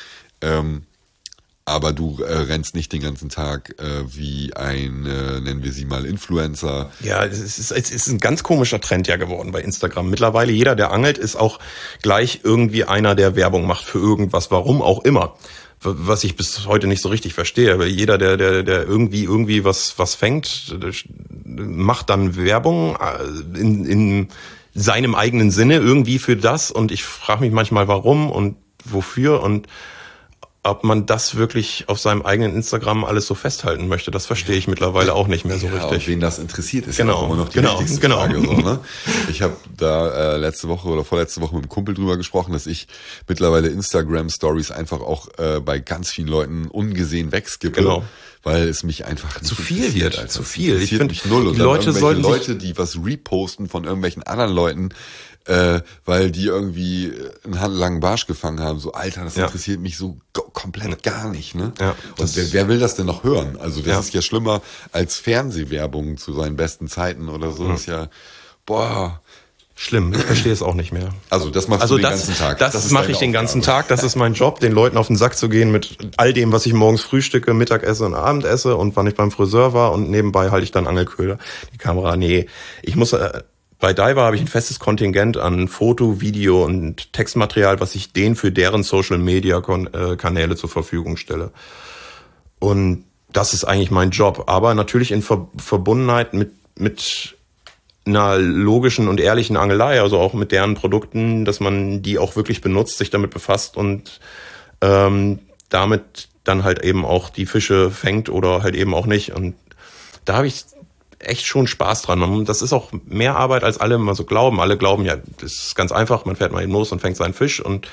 Aber du rennst nicht den ganzen Tag wie ein, nennen wir sie mal, Influencer. Ja, es ist ein ganz komischer Trend ja geworden bei Instagram. Mittlerweile jeder, der angelt, ist auch gleich irgendwie einer, der Werbung macht für irgendwas, warum auch immer. Was ich bis heute nicht so richtig verstehe. Weil jeder, der irgendwie was fängt, macht dann Werbung in seinem eigenen Sinne irgendwie für das. Und ich frage mich manchmal, warum und wofür und ob man das wirklich auf seinem eigenen Instagram alles so festhalten möchte, das verstehe ich mittlerweile auch nicht mehr so richtig. Und wen das interessiert, ist ja auch immer noch die wichtigste Frage. So, ne? Ich habe da letzte Woche oder vorletzte Woche mit einem Kumpel drüber gesprochen, dass ich mittlerweile Instagram-Stories einfach auch bei ganz vielen Leuten ungesehen wegskippe. Weil es mich einfach zu viel wird, Alter. Zu viel. Ich finde mich null. Und die Leute sollten Leute, die was reposten von irgendwelchen anderen Leuten, weil die irgendwie einen handlangen Barsch gefangen haben. So, Alter, das interessiert mich so komplett gar nicht, ne? Ja, und wer will das denn noch hören? Also das ist ja schlimmer als Fernsehwerbung zu seinen besten Zeiten oder so. Das ist ja, schlimm, ich verstehe es auch nicht mehr. Also das machst du den ganzen Tag. Das mache ich den ganzen Tag. Das ist mein Job, den Leuten auf den Sack zu gehen mit all dem, was ich morgens frühstücke, Mittag esse und Abend esse und wann ich beim Friseur war und nebenbei halte ich dann Angelköder. Die Kamera, ich muss... Bei Diver habe ich ein festes Kontingent an Foto, Video und Textmaterial, was ich denen für deren Social-Media-Kanäle zur Verfügung stelle. Und das ist eigentlich mein Job. Aber natürlich in Verbundenheit mit einer logischen und ehrlichen Angelei, also auch mit deren Produkten, dass man die auch wirklich benutzt, sich damit befasst und damit dann halt eben auch die Fische fängt oder halt eben auch nicht. Und da habe ich echt schon Spaß dran. Das ist auch mehr Arbeit, als alle immer so glauben. Alle glauben, ja, das ist ganz einfach, man fährt mal eben los und fängt seinen Fisch und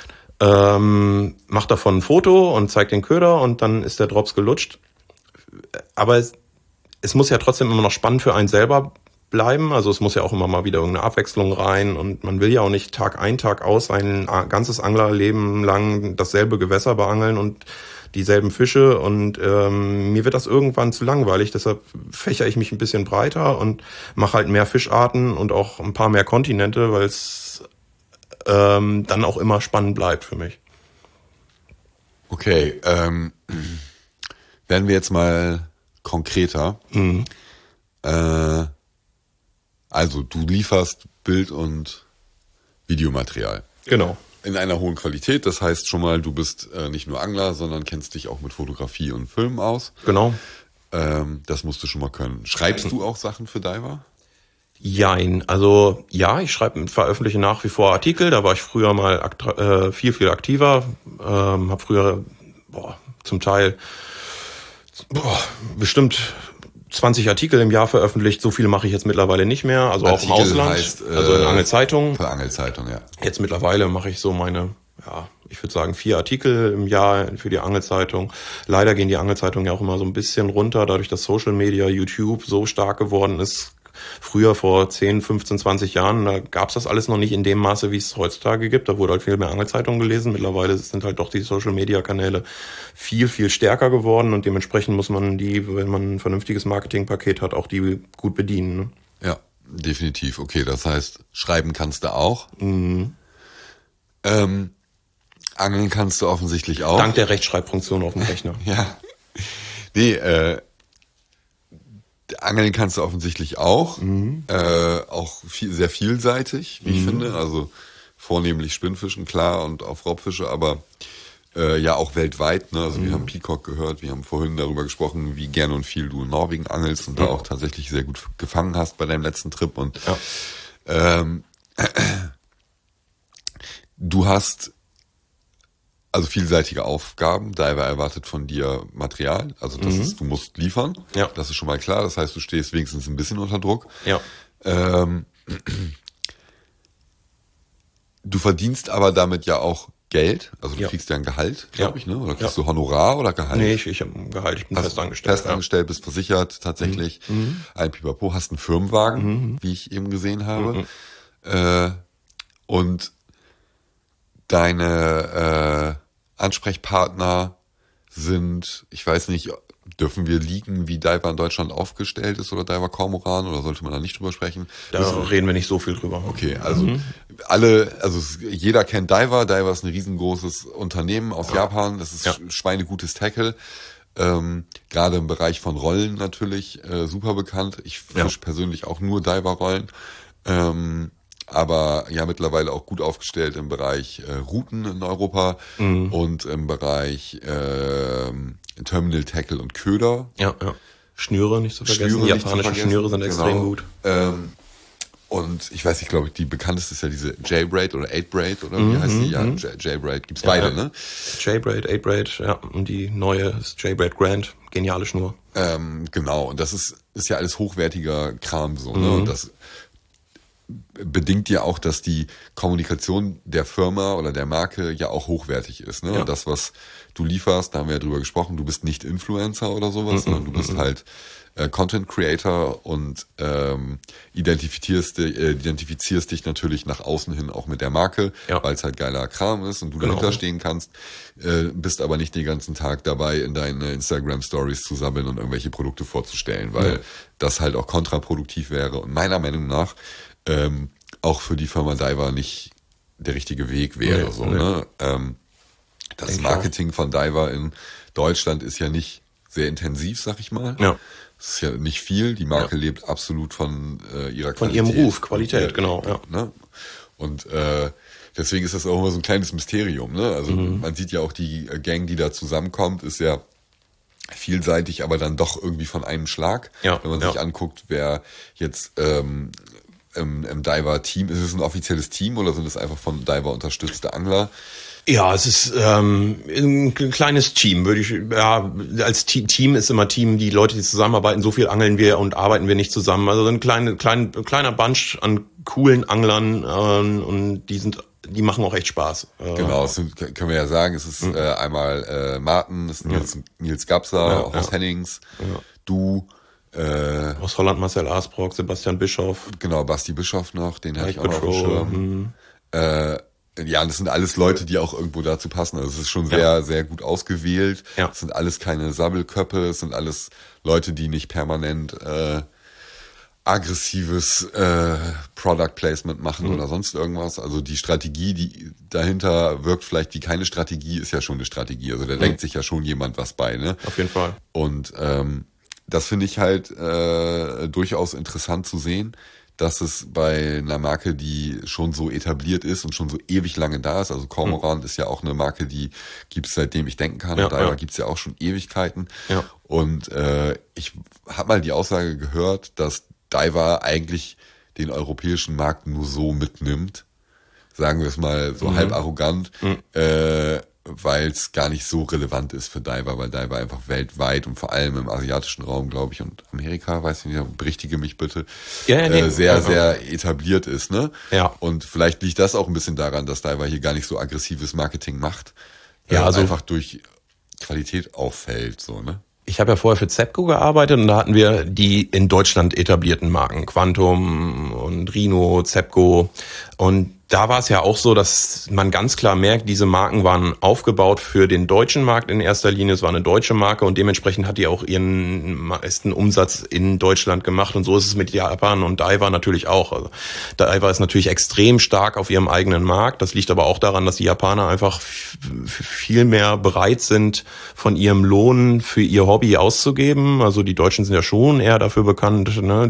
macht davon ein Foto und zeigt den Köder und dann ist der Drops gelutscht. Aber es muss ja trotzdem immer noch spannend für einen selber bleiben. Also es muss ja auch immer mal wieder irgendeine Abwechslung rein und man will ja auch nicht Tag ein, Tag aus sein ganzes Anglerleben lang dasselbe Gewässer beangeln und dieselben Fische und mir wird das irgendwann zu langweilig, deshalb fächer ich mich ein bisschen breiter und mache halt mehr Fischarten und auch ein paar mehr Kontinente, weil es dann auch immer spannend bleibt für mich. Okay, Werden wir jetzt mal konkreter. Also du lieferst Bild- und Videomaterial. Genau. In einer hohen Qualität, das heißt schon mal, du bist nicht nur Angler, sondern kennst dich auch mit Fotografie und Filmen aus. Genau. Das musst du schon mal können. Schreibst du auch Sachen für Diver? Jein, also ja, ich veröffentliche nach wie vor Artikel, da war ich früher mal viel aktiver, habe früher zum Teil bestimmt 20 Artikel im Jahr veröffentlicht, so viele mache ich jetzt mittlerweile nicht mehr, also Artikel auch im Ausland, heißt, also in Angelzeitung. Für Angelzeitung, ja. Jetzt mittlerweile mache ich so meine, ich würde sagen 4 Artikel im Jahr für die Angelzeitung. Leider gehen die Angelzeitungen ja auch immer so ein bisschen runter, dadurch, dass Social Media, YouTube so stark geworden ist. Früher, vor 10, 15, 20 Jahren, da gab's das alles noch nicht in dem Maße, wie es heutzutage gibt. Da wurde halt viel mehr Angelzeitungen gelesen. Mittlerweile sind halt doch die Social-Media-Kanäle viel, viel stärker geworden und dementsprechend muss man die, wenn man ein vernünftiges Marketingpaket hat, auch die gut bedienen. Ne? Ja, definitiv. Okay, das heißt, schreiben kannst du auch. Angeln kannst du offensichtlich auch. Dank der Rechtschreibfunktion auf dem Rechner. Ja. Nee, Angeln kannst du offensichtlich auch. Auch sehr vielseitig, wie ich finde. Also vornehmlich Spinnfischen, klar, und auch Raubfische, aber ja auch weltweit. Ne? Also wir haben Peacock gehört, wir haben vorhin darüber gesprochen, wie gern und viel du in Norwegen angelst und da auch tatsächlich sehr gut gefangen hast bei deinem letzten Trip. Und du hast also vielseitige Aufgaben. Diver erwartet von dir Material. Also das ist, du musst liefern. Ja. Das ist schon mal klar. Das heißt, du stehst wenigstens ein bisschen unter Druck. Ja. Du verdienst aber damit ja auch Geld. Also du kriegst ja ein Gehalt, glaube ich, ne? Oder kriegst du Honorar oder Gehalt? Nee, ich habe ein Gehalt, ich bin festangestellt. Festangestellt, bist versichert, tatsächlich. Ein Pipapo, hast einen Firmenwagen, wie ich eben gesehen habe. Und deine Ansprechpartner sind, ich weiß nicht, dürfen wir liegen, wie Diver in Deutschland aufgestellt ist oder Diver Kormoran, oder sollte man da nicht drüber sprechen? Da reden wir nicht so viel drüber. Okay, also jeder kennt Diver. Diver ist ein riesengroßes Unternehmen aus Japan. Das ist schweinegutes Tackle. Gerade im Bereich von Rollen natürlich super bekannt. Ich fische persönlich auch nur Diver-Rollen. Aber ja mittlerweile auch gut aufgestellt im Bereich Routen in Europa und im Bereich Terminal Tackle und Köder. Ja. Schnüre nicht zu vergessen. Japanische Schnüre sind extrem gut. Und ich weiß nicht, glaube ich, die bekannteste ist ja diese J-Braid oder 8-Braid oder wie heißt die? Ja, J-Braid gibt's beide, ne? J-Braid, 8-Braid, ja. Und die neue ist J-Braid Grand. Geniale Schnur. Genau. Und das ist ja alles hochwertiger Kram so, ne? Und das bedingt ja auch, dass die Kommunikation der Firma oder der Marke ja auch hochwertig ist. Ne? Und das, was du lieferst, da haben wir ja drüber gesprochen, du bist nicht Influencer oder sowas, sondern du bist halt Content Creator und identifizierst dich natürlich nach außen hin auch mit der Marke, weil es halt geiler Kram ist und du dahinter stehen kannst, bist aber nicht den ganzen Tag dabei, in deine Instagram Stories zu sammeln und irgendwelche Produkte vorzustellen, weil das halt auch kontraproduktiv wäre und meiner Meinung nach auch für die Firma Diver nicht der richtige Weg wäre. Ne? Das Marketing von Diver in Deutschland ist ja nicht sehr intensiv, sag ich mal. Ja. Es ist ja nicht viel. Die Marke lebt absolut von ihrer Qualität. Von ihrem Ruf, Qualität, genau. Ja. Ne? Und deswegen ist das auch immer so ein kleines Mysterium. Ne? Also man sieht ja auch die Gang, die da zusammenkommt, ist ja vielseitig, aber dann doch irgendwie von einem Schlag. Ja. Wenn man sich anguckt, wer jetzt im Diver-Team, ist es ein offizielles Team oder sind es einfach von Diver unterstützte Angler? Ja, es ist ein kleines Team, würde ich, als Team ist immer Team, die Leute, die zusammenarbeiten, so viel angeln wir und arbeiten wir nicht zusammen. Also ein kleiner Bunch an coolen Anglern und die machen auch echt Spaß. Genau, können wir ja sagen, es ist einmal Martin, es ist Nils Gabser, aus Hennings, du, aus Holland Marcel Asbrock, Sebastian Bischoff. Genau, Basti Bischoff noch, den hatte ich auch noch auf dem Schirm. Ja, das sind alles Leute, die auch irgendwo dazu passen. Also es ist schon sehr, sehr gut ausgewählt. Ja. Es sind alles keine Sabbelköppe, es sind alles Leute, die nicht permanent aggressives Product Placement machen oder sonst irgendwas. Also die Strategie, die dahinter wirkt vielleicht wie keine Strategie, ist ja schon eine Strategie. Also da denkt sich ja schon jemand was bei, ne? Auf jeden Fall. Und das finde ich halt durchaus interessant zu sehen, dass es bei einer Marke, die schon so etabliert ist und schon so ewig lange da ist, also Cormorant ist ja auch eine Marke, die gibt's seitdem ich denken kann, und Daiwa gibt's ja auch schon Ewigkeiten. Ja. Und ich habe mal die Aussage gehört, dass Daiwa eigentlich den europäischen Markt nur so mitnimmt, sagen wir es mal so halb arrogant, weil es gar nicht so relevant ist für Daiwa, weil Daiwa einfach weltweit und vor allem im asiatischen Raum, glaube ich, und Amerika, weiß ich nicht, berichtige mich bitte, sehr etabliert ist, ne? Ja. Und vielleicht liegt das auch ein bisschen daran, dass Daiwa hier gar nicht so aggressives Marketing macht, also einfach durch Qualität auffällt, so, ne? Ich habe ja vorher für Zepco gearbeitet und da hatten wir die in Deutschland etablierten Marken, Quantum und Rhino, Zepco, und da war es ja auch so, dass man ganz klar merkt, diese Marken waren aufgebaut für den deutschen Markt in erster Linie. Es war eine deutsche Marke und dementsprechend hat die auch ihren meisten Umsatz in Deutschland gemacht. Und so ist es mit Japan und Daiwa natürlich auch. Also Daiwa ist natürlich extrem stark auf ihrem eigenen Markt. Das liegt aber auch daran, dass die Japaner einfach viel mehr bereit sind, von ihrem Lohn für ihr Hobby auszugeben. Also die Deutschen sind ja schon eher dafür bekannt, ne,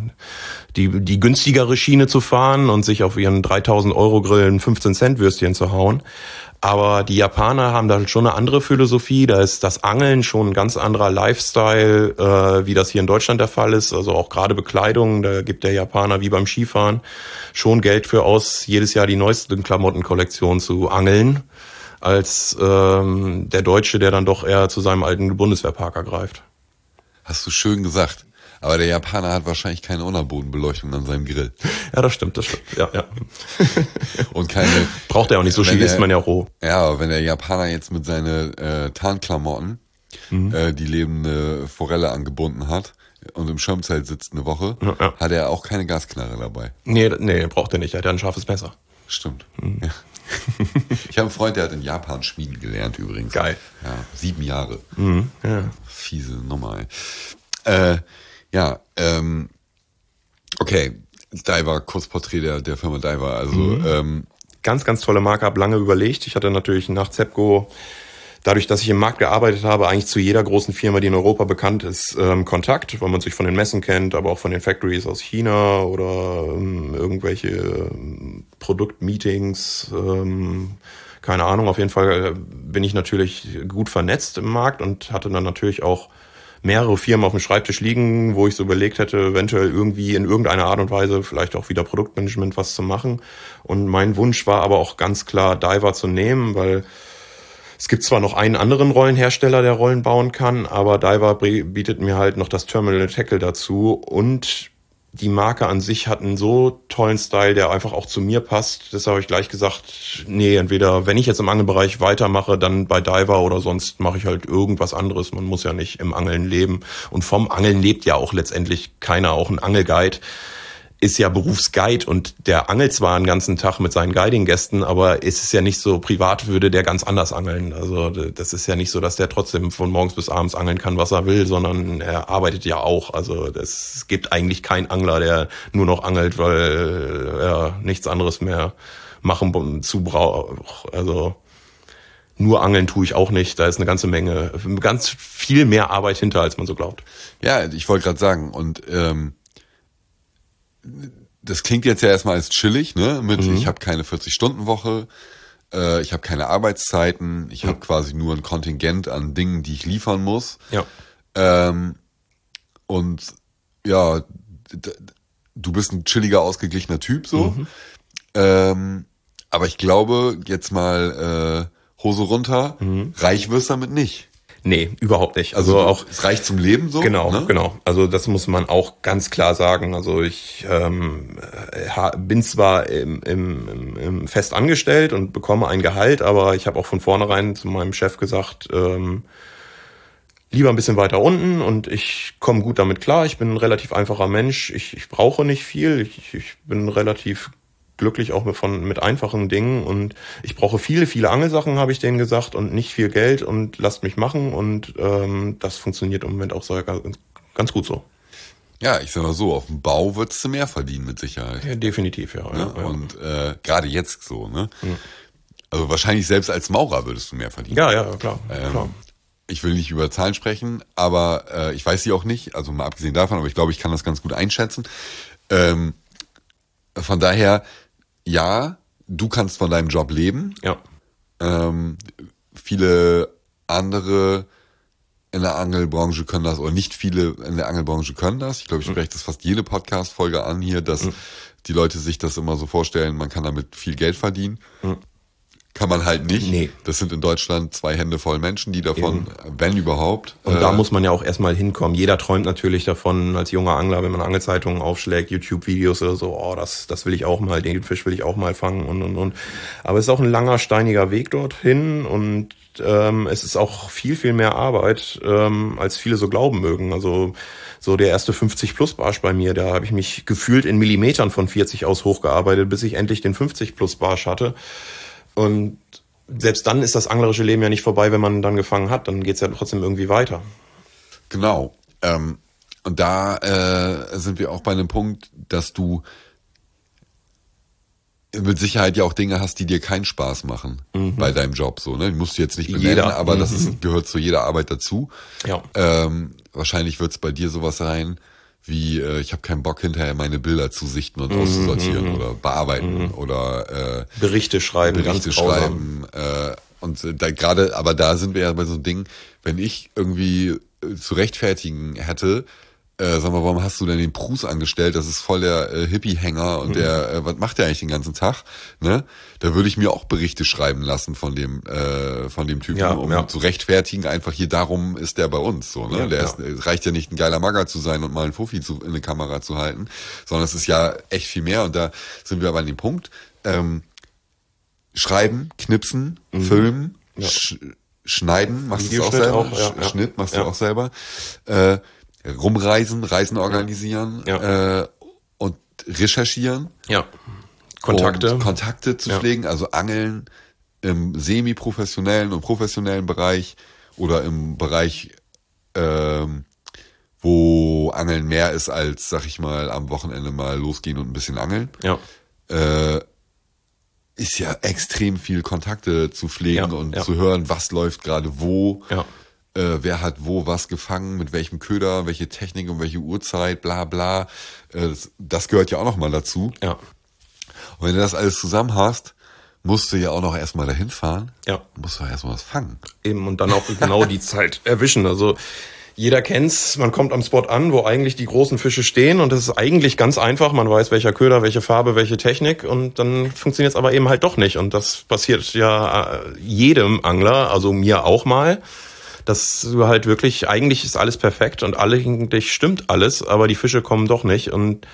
die günstigere Schiene zu fahren und sich auf ihren 3.000 Euro Grillen 15 Cent Würstchen zu hauen. Aber die Japaner haben da schon eine andere Philosophie. Da ist das Angeln schon ein ganz anderer Lifestyle, wie das hier in Deutschland der Fall ist. Also auch gerade Bekleidung, da gibt der Japaner wie beim Skifahren schon Geld für aus, jedes Jahr die neuesten Klamottenkollektionen zu angeln, als der Deutsche, der dann doch eher zu seinem alten Bundeswehrparker greift. Hast du schön gesagt. Aber der Japaner hat wahrscheinlich keine Unterbodenbeleuchtung an seinem Grill. Ja, das stimmt. Ja. Und keine. Braucht er auch nicht, so Ski isst man ja roh. Ja, aber wenn der Japaner jetzt mit seinen Tarnklamotten die lebende Forelle angebunden hat und im Schirmzelt sitzt eine Woche, hat er auch keine Gasknarre dabei. Nee, braucht er nicht. Er hat ja ein scharfes Messer. Stimmt. Ja. Ich habe einen Freund, der hat in Japan schmieden gelernt übrigens. Geil. Ja, 7 Jahre. Ja. Fiese Nummer, okay, Daiwa, Kurzporträt der Firma Daiwa, also ganz, ganz tolle Marke, habe lange überlegt. Ich hatte natürlich nach Zepco, dadurch, dass ich im Markt gearbeitet habe, eigentlich zu jeder großen Firma, die in Europa bekannt ist, Kontakt, weil man sich von den Messen kennt, aber auch von den Factories aus China oder irgendwelche Produktmeetings, keine Ahnung. Auf jeden Fall bin ich natürlich gut vernetzt im Markt und hatte dann natürlich auch mehrere Firmen auf dem Schreibtisch liegen, wo ich so überlegt hätte, eventuell irgendwie in irgendeiner Art und Weise vielleicht auch wieder Produktmanagement was zu machen. Und mein Wunsch war aber auch ganz klar, Daiwa zu nehmen, weil es gibt zwar noch einen anderen Rollenhersteller, der Rollen bauen kann, aber Daiwa bietet mir halt noch das Terminal Tackle dazu und die Marke an sich hat einen so tollen Style, der einfach auch zu mir passt. Deshalb habe ich gleich gesagt, nee, entweder wenn ich jetzt im Angelbereich weitermache, dann bei Daiwa oder sonst mache ich halt irgendwas anderes. Man muss ja nicht im Angeln leben. Und vom Angeln lebt ja auch letztendlich keiner. Auch ein Angelguide ist ja Berufsguide und der angelt zwar den ganzen Tag mit seinen Guiding-Gästen, aber es ist ja nicht so, privat würde der ganz anders angeln. Also das ist ja nicht so, dass der trotzdem von morgens bis abends angeln kann, was er will, sondern er arbeitet ja auch. Also es gibt eigentlich keinen Angler, der nur noch angelt, weil er nichts anderes mehr machen zu braucht. Also nur angeln tue ich auch nicht. Da ist eine ganze Menge, ganz viel mehr Arbeit hinter, als man so glaubt. Ja, ich wollte gerade sagen, und das klingt jetzt ja erstmal als chillig, ne? Ich habe keine 40-Stunden-Woche, ich habe keine Arbeitszeiten, ich habe quasi nur ein Kontingent an Dingen, die ich liefern muss. Ja. Und ja, du bist ein chilliger, ausgeglichener Typ so. Aber ich glaube, jetzt mal Hose runter, reich wirst damit nicht. Nee, überhaupt nicht. Also auch es reicht zum Leben so. Genau, ne? Genau. Also das muss man auch ganz klar sagen. Also ich bin zwar im Fest angestellt und bekomme ein Gehalt, aber ich habe auch von vornherein zu meinem Chef gesagt, lieber ein bisschen weiter unten und ich komme gut damit klar. Ich bin ein relativ einfacher Mensch. Ich brauche nicht viel. Ich bin relativ glücklich auch mit einfachen Dingen und ich brauche viele Angelsachen, habe ich denen gesagt, und nicht viel Geld und lasst mich machen und das funktioniert im Moment auch so ganz gut so. Ja, ich sag mal so, auf dem Bau würdest du mehr verdienen mit Sicherheit. Ja, definitiv, ja. Ne? Ja. Und gerade jetzt so, ne? Also wahrscheinlich selbst als Maurer würdest du mehr verdienen. Ja, klar. Ich will nicht über Zahlen sprechen, aber ich weiß sie auch nicht, also mal abgesehen davon, aber ich glaube, ich kann das ganz gut einschätzen. Von daher, ja, du kannst von deinem Job leben. Ja. Viele andere in der Angelbranche können das, oder nicht viele in der Angelbranche können das. Ich glaube, ich spreche das fast jede Podcast-Folge an hier, dass die Leute sich das immer so vorstellen, man kann damit viel Geld verdienen. Kann man halt nicht. Nee. Das sind in Deutschland 2 Hände voll Menschen, die davon, wenn überhaupt. Und da muss man ja auch erstmal hinkommen. Jeder träumt natürlich davon, als junger Angler, wenn man Angelzeitungen aufschlägt, YouTube-Videos oder so, oh, das will ich auch mal, den Fisch will ich auch mal fangen und. Aber es ist auch ein langer, steiniger Weg dorthin und es ist auch viel, viel mehr Arbeit, als viele so glauben mögen. Also so der erste 50-Plus-Barsch bei mir, da habe ich mich gefühlt in Millimetern von 40 aus hochgearbeitet, bis ich endlich den 50-Plus-Barsch hatte. Und selbst dann ist das anglerische Leben ja nicht vorbei, wenn man dann gefangen hat. Dann geht's ja trotzdem irgendwie weiter. Genau. Und da sind wir auch bei einem Punkt, dass du mit Sicherheit ja auch Dinge hast, die dir keinen Spaß machen bei deinem Job. So, ne? Die musst du jetzt nicht benennen, aber das gehört zu jeder Arbeit dazu. Ja. Wahrscheinlich wird's bei dir sowas sein, wie ich habe keinen Bock hinterher meine Bilder zu sichten und auszusortieren oder bearbeiten oder Berichte schreiben, Berichte schreiben. Und da gerade, aber da sind wir ja bei so einem Ding, wenn ich irgendwie zu rechtfertigen hätte, sag mal, warum hast du denn den Prus angestellt? Das ist voll der Hippie-Hänger und der, was macht der eigentlich den ganzen Tag? Ne? Da würde ich mir auch Berichte schreiben lassen von dem Typen, um zu rechtfertigen, einfach hier, darum ist der bei uns. So, ne? Es reicht ja nicht, ein geiler Magger zu sein und mal einen Fuffi in eine Kamera zu halten, sondern es ist ja echt viel mehr. Und da sind wir aber an dem Punkt, schreiben, knipsen, filmen, schneiden, machst du auch selber, Schnitt machst du auch selber, rumreisen, Reisen organisieren und recherchieren. Ja. Kontakte zu pflegen, also Angeln im semi-professionellen und professionellen Bereich oder im Bereich, wo Angeln mehr ist als, sag ich mal, am Wochenende mal losgehen und ein bisschen angeln. Ja. Ist ja extrem viel Kontakte zu pflegen und zu hören, was läuft gerade wo. Ja. Wer hat wo was gefangen, mit welchem Köder, welche Technik und welche Uhrzeit, bla bla. Das gehört ja auch noch mal dazu. Ja. Und wenn du das alles zusammen hast, musst du ja auch noch erstmal dahin fahren. Ja. Musst du erstmal was fangen. Eben, und dann auch genau die Zeit erwischen. Also jeder kennt's, man kommt am Spot an, wo eigentlich die großen Fische stehen und das ist eigentlich ganz einfach. Man weiß, welcher Köder, welche Farbe, welche Technik und dann funktioniert's aber eben halt doch nicht. Und das passiert ja jedem Angler, also mir auch mal. Dass du halt wirklich, eigentlich ist alles perfekt und eigentlich stimmt alles, aber die Fische kommen doch nicht und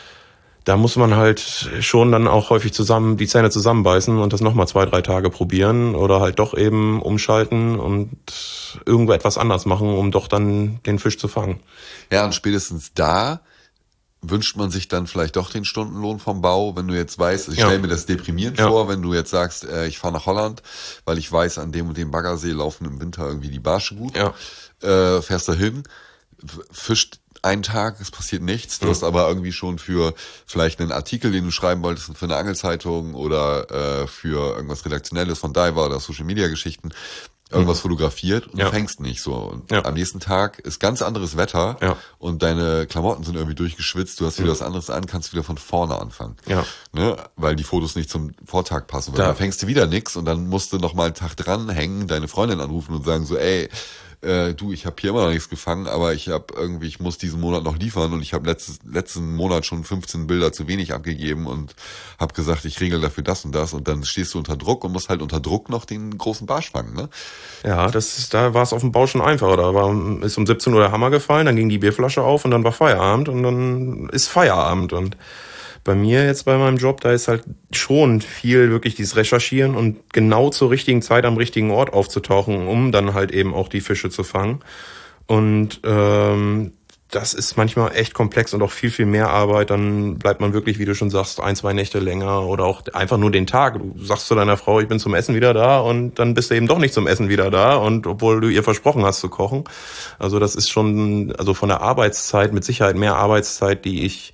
da muss man halt schon dann auch häufig die Zähne zusammenbeißen und das nochmal 2-3 Tage probieren oder halt doch eben umschalten und irgendwo etwas anders machen, um doch dann den Fisch zu fangen. Ja, und spätestens da wünscht man sich dann vielleicht doch den Stundenlohn vom Bau, wenn du jetzt weißt, ich stelle mir das deprimierend vor, wenn du jetzt sagst, ich fahre nach Holland, weil ich weiß, an dem und dem Baggersee laufen im Winter irgendwie die Barsche gut, fährst da hin, fischt einen Tag, es passiert nichts, du hast aber irgendwie schon für vielleicht einen Artikel, den du schreiben wolltest, für eine Angelzeitung oder für irgendwas Redaktionelles von Diver oder Social-Media-Geschichten, irgendwas fotografiert und du fängst nicht so. Und am nächsten Tag ist ganz anderes Wetter und deine Klamotten sind irgendwie durchgeschwitzt, du hast wieder was anderes an, kannst wieder von vorne anfangen. Ja. Ne? Weil die Fotos nicht zum Vortag passen. Weil dann fängst du wieder nix und dann musst du noch mal einen Tag dranhängen, deine Freundin anrufen und sagen so, ey, du, ich habe hier immer noch nichts gefangen, aber ich muss diesen Monat noch liefern und ich habe letzten Monat schon 15 Bilder zu wenig abgegeben und habe gesagt, ich regel dafür das und das und dann stehst du unter Druck und musst halt unter Druck noch den großen Barsch fangen, ne? Ja, da war es auf dem Bau schon einfacher. Da ist um 17 Uhr der Hammer gefallen, dann ging die Bierflasche auf und dann war Feierabend und dann ist Feierabend und bei mir jetzt bei meinem Job, da ist halt schon viel wirklich dieses Recherchieren und genau zur richtigen Zeit am richtigen Ort aufzutauchen, um dann halt eben auch die Fische zu fangen. Und das ist manchmal echt komplex und auch viel, viel mehr Arbeit. Dann bleibt man wirklich, wie du schon sagst, 1, 2 Nächte länger oder auch einfach nur den Tag. Du sagst zu deiner Frau, ich bin zum Essen wieder da und dann bist du eben doch nicht zum Essen wieder da und obwohl du ihr versprochen hast zu kochen. Also das ist schon, also von der Arbeitszeit mit Sicherheit mehr Arbeitszeit, die ich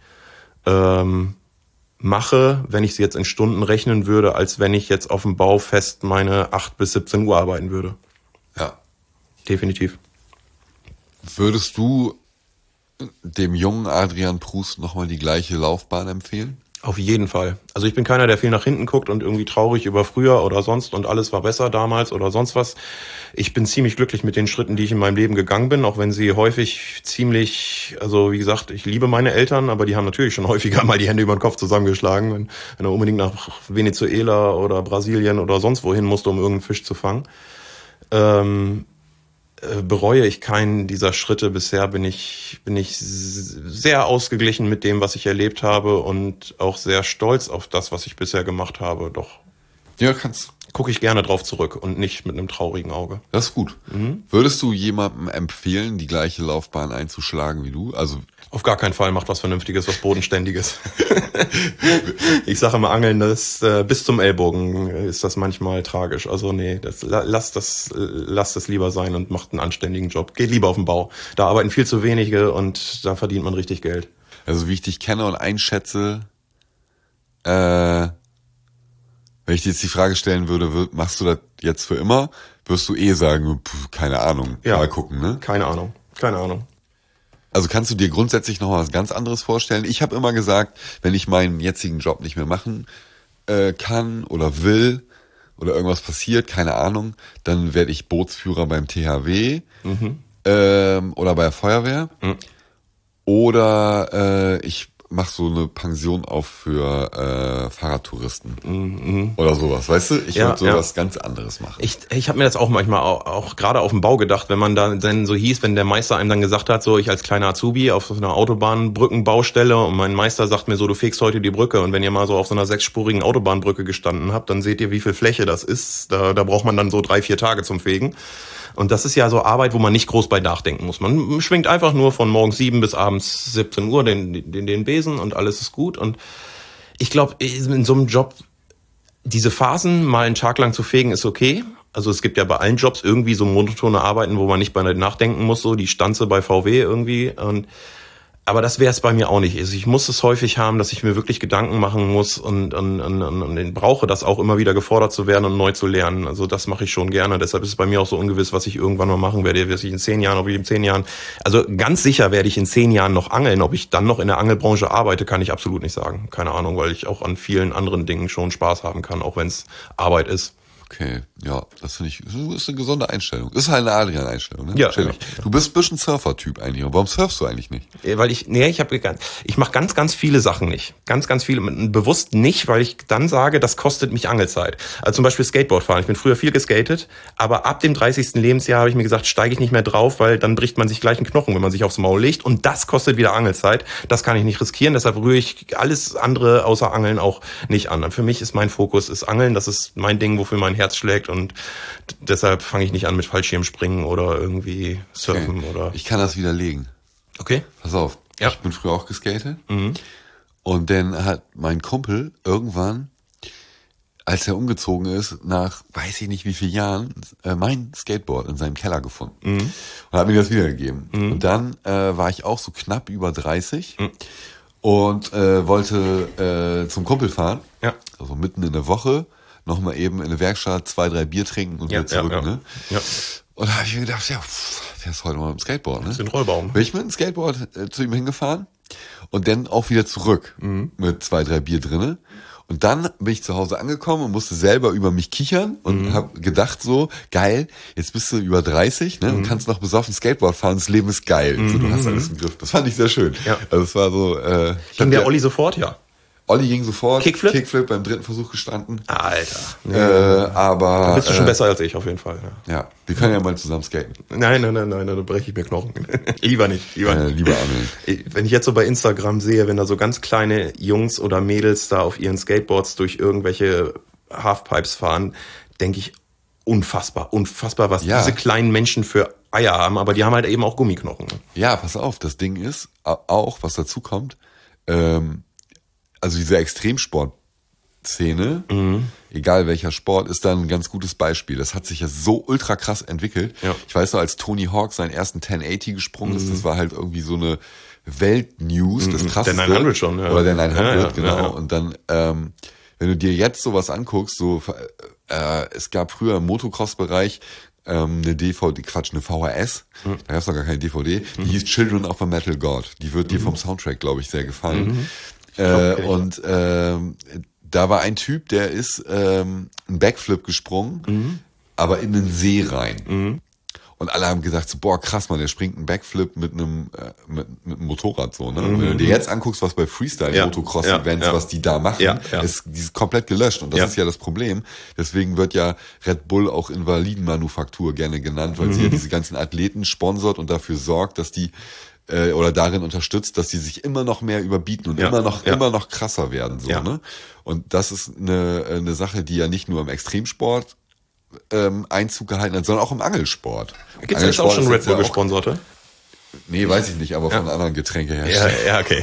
mache, wenn ich sie jetzt in Stunden rechnen würde, als wenn ich jetzt auf dem Bau fest meine 8 bis 17 Uhr arbeiten würde. Ja. Definitiv. Würdest du dem jungen Adrian Prust nochmal die gleiche Laufbahn empfehlen? Auf jeden Fall. Also ich bin keiner, der viel nach hinten guckt und irgendwie traurig über früher oder sonst und alles war besser damals oder sonst was. Ich bin ziemlich glücklich mit den Schritten, die ich in meinem Leben gegangen bin, auch wenn sie häufig ziemlich, also wie gesagt, ich liebe meine Eltern, aber die haben natürlich schon häufiger mal die Hände über den Kopf zusammengeschlagen, wenn er unbedingt nach Venezuela oder Brasilien oder sonst wohin musste, um irgendeinen Fisch zu fangen. Bereue ich keinen dieser Schritte. Bisher bin ich sehr ausgeglichen mit dem, was ich erlebt habe und auch sehr stolz auf das, was ich bisher gemacht habe. Doch Ja, gucke ich gerne drauf zurück und nicht mit einem traurigen Auge. das ist gut. Würdest du jemandem empfehlen, die gleiche Laufbahn einzuschlagen wie du? Also Auf gar keinen Fall macht was Vernünftiges, was Bodenständiges. Ich sage immer, Angeln, das bis zum Ellbogen ist das manchmal tragisch. Also nee, lasst das lieber sein und macht einen anständigen Job. Geht lieber auf den Bau. Da arbeiten viel zu wenige und da verdient man richtig Geld. wie ich dich kenne und einschätze, wenn ich dir jetzt die Frage stellen würde, machst du das jetzt für immer, wirst du sagen, keine Ahnung, Ja. mal gucken, ne? Keine Ahnung. Also kannst du dir grundsätzlich noch was ganz anderes vorstellen? Ich habe immer gesagt, wenn ich meinen jetzigen Job nicht mehr machen kann oder will oder irgendwas passiert, keine Ahnung, dann werde ich Bootsführer beim THW oder bei der Feuerwehr oder ich mache so eine Pension auf für Fahrradtouristen oder sowas, weißt du? Ich würde sowas ganz anderes machen. Ich habe mir das auch manchmal auch gerade auf dem Bau gedacht, wenn man dann so hieß, wenn der Meister einem dann gesagt hat, so ich als kleiner Azubi auf so einer Autobahnbrückenbaustelle und mein Meister sagt mir so, du fegst heute die Brücke und wenn ihr mal so auf so einer 6-spurigen Autobahnbrücke gestanden habt, dann seht ihr, wie viel Fläche das ist. Da braucht man dann so 3-4 Tage zum Fegen. Und das ist ja so Arbeit, wo man nicht groß bei nachdenken muss. Man schwingt einfach nur von morgens 7 bis abends 17 Uhr den Besen und alles ist gut. Und ich glaube, in so einem Job, diese Phasen mal einen Tag lang zu fegen, ist okay. Also es gibt ja bei allen Jobs irgendwie so monotone Arbeiten, wo man nicht bei nachdenken muss, so die Stanze bei VW irgendwie. Aber das wäre es bei mir auch nicht. Also ich muss es häufig haben, dass ich mir wirklich Gedanken machen muss und brauche das auch immer wieder gefordert zu werden und neu zu lernen. Also das mache ich schon gerne. Deshalb ist es bei mir auch so ungewiss, was ich irgendwann mal machen werde. Weiß ich in 10 Jahren, ob ich in 10 Jahren... Also ganz sicher werde ich in 10 Jahren noch angeln. Ob ich dann noch in der Angelbranche arbeite, kann ich absolut nicht sagen. Keine Ahnung, weil ich auch an vielen anderen Dingen schon Spaß haben kann, auch wenn es Arbeit ist. Okay, ja, das finde ich, ist eine gesunde Einstellung. Ist halt eine Adrian-Einstellung, ne? Ja, chillig. genau. Du bist ein bisschen Surfer-Typ eigentlich. Und warum surfst du eigentlich nicht? Weil ich mache ganz viele Sachen nicht. Ganz viele, bewusst nicht, weil ich dann sage, das kostet mich Angelzeit. Also zum Beispiel Skateboard fahren. Ich bin früher viel geskatet, aber ab dem 30. Lebensjahr habe ich mir gesagt, steige ich nicht mehr drauf, weil dann bricht man sich gleich einen Knochen, wenn man sich aufs Maul legt. Und das kostet wieder Angelzeit. Das kann ich nicht riskieren. Deshalb rühre ich alles andere außer Angeln auch nicht an. Und für mich ist mein Fokus Angeln. Das ist mein Ding, wofür mein Herz schlägt. Und deshalb fange ich nicht an mit Fallschirmspringen oder irgendwie Surfen oder... Ich kann das widerlegen. Okay. Pass auf. Ja. Ich bin früher auch geskatet. Und dann hat mein Kumpel irgendwann, als er umgezogen ist, nach weiß ich nicht wie vielen Jahren, mein Skateboard in seinem Keller gefunden. Und hat mir das wiedergegeben. Und dann war ich auch so knapp über 30 und wollte zum Kumpel fahren. Ja. Also mitten in der Woche. Nochmal eben in der Werkstatt 2, 3 Bier trinken und wieder zurück, ne? Ja. Und da habe ich mir gedacht, fährst heute mal mit dem Skateboard, ne? Das ist ein Rollbaum. Bin ich mit dem Skateboard zu ihm hingefahren und dann auch wieder zurück mit 2, 3 Bier drinne. Und dann bin ich zu Hause angekommen und musste selber über mich kichern und habe gedacht so, geil, jetzt bist du über 30, ne, und kannst noch besoffen Skateboard fahren, das Leben ist geil. So, du hast alles im Griff. Das fand ich sehr schön. Ja. Also es war so... Ging der Olli sofort, ja? Olli ging sofort. Kickflip beim 3. Versuch gestanden. Alter. Aber... Da bist du schon besser als ich, auf jeden Fall. Ja, wir können ja mal zusammen skaten. Nein, da breche ich mir Knochen. Lieber nicht. Lieber angeln. Wenn ich jetzt so bei Instagram sehe, wenn da so ganz kleine Jungs oder Mädels da auf ihren Skateboards durch irgendwelche Halfpipes fahren, denke ich, unfassbar, was diese kleinen Menschen für Eier haben, aber die haben halt eben auch Gummiknochen. Ja, pass auf, das Ding ist auch, was dazu kommt, also diese Extremsport-Szene, egal welcher Sport, ist da ein ganz gutes Beispiel. Das hat sich ja so ultra krass entwickelt. Ja. Ich weiß noch, als Tony Hawk seinen ersten 1080 gesprungen ist, das war halt irgendwie so eine Weltnews, das krasseste. Der 900 schon, ja. Oder der 900, genau. Ja. Und dann, wenn du dir jetzt sowas anguckst, so, es gab früher im Motocross-Bereich eine DVD, eine VHS, da gab es noch gar keine DVD, die hieß Children of a Metal God. Die wird dir vom Soundtrack, glaube ich, sehr gefallen. Und da war ein Typ, der ist einen Backflip gesprungen, aber in den See rein. Und alle haben gesagt, so, boah, krass, man, der springt einen Backflip mit einem Motorrad so, ne? Und wenn du dir jetzt anguckst, was bei Freestyle-Motocross-Events, was die da machen, die ist komplett gelöscht. Und das ist ja das Problem. Deswegen wird ja Red Bull auch Invalidenmanufaktur gerne genannt, weil sie ja diese ganzen Athleten sponsort und dafür sorgt, dass die oder darin unterstützt, dass die sich immer noch mehr überbieten und immer noch krasser werden, so, ne? Und das ist eine Sache, die ja nicht nur im Extremsport Einzug gehalten hat, sondern auch im Angelsport. Gibt's jetzt auch schon Red Bull gesponserte? Nee, weiß ich nicht, aber von anderen Getränkeherstellern. Ja, okay.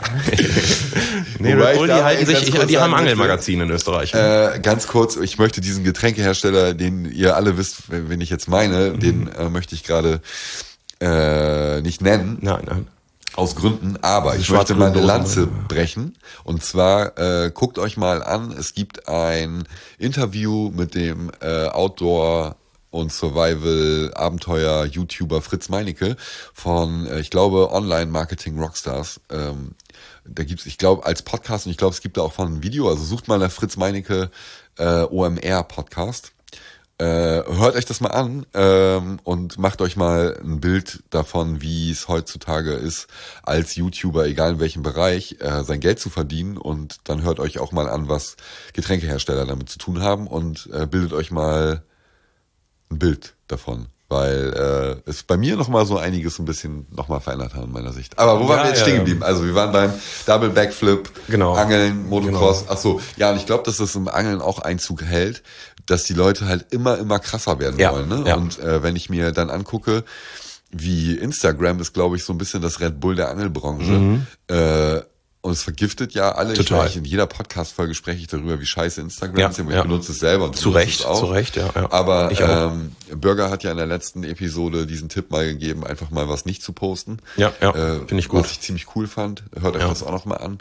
Nee, Red Bull, die halten sich, die haben Angelmagazin in Österreich. Ganz kurz, ich möchte diesen Getränkehersteller, den ihr alle wisst, wenn ich jetzt meine, den möchte ich gerade nicht nennen. Nein. Aus Gründen, aber ich möchte mal eine Lanze brechen. Und zwar, guckt euch mal an, es gibt ein Interview mit dem Outdoor- und Survival-Abenteuer-YouTuber Fritz Meinecke von, ich glaube, Online-Marketing-Rockstars. Da gibt's, ich glaube, als Podcast, und ich glaube, es gibt da auch von ein Video, also sucht mal nach Fritz Meinecke OMR-Podcast. Hört euch das mal an und macht euch mal ein Bild davon, wie es heutzutage ist, als YouTuber, egal in welchem Bereich, sein Geld zu verdienen. Und dann hört euch auch mal an, was Getränkehersteller damit zu tun haben und bildet euch mal ein Bild davon. Weil es bei mir nochmal so einiges ein bisschen nochmal verändert hat in meiner Sicht. Aber wo waren wir jetzt stehen geblieben? Also wir waren beim Double Backflip, Angeln, Motocross. Ach so, ja, und ich glaube, dass das im Angeln auch Einzug hält, dass die Leute halt immer krasser werden wollen. Ne? Ja. Und wenn ich mir dann angucke, wie Instagram ist, glaube ich, so ein bisschen das Red Bull der Angelbranche. Und es vergiftet ja alle. Total. In jeder Podcast-Folge spreche ich darüber, wie scheiße Instagram ist. Ich benutze es selber. Und zu Recht, ja. Aber Bürger hat ja in der letzten Episode diesen Tipp mal gegeben, einfach mal was nicht zu posten. Ja, finde ich gut. Was ich ziemlich cool fand. Hört euch das auch noch mal an.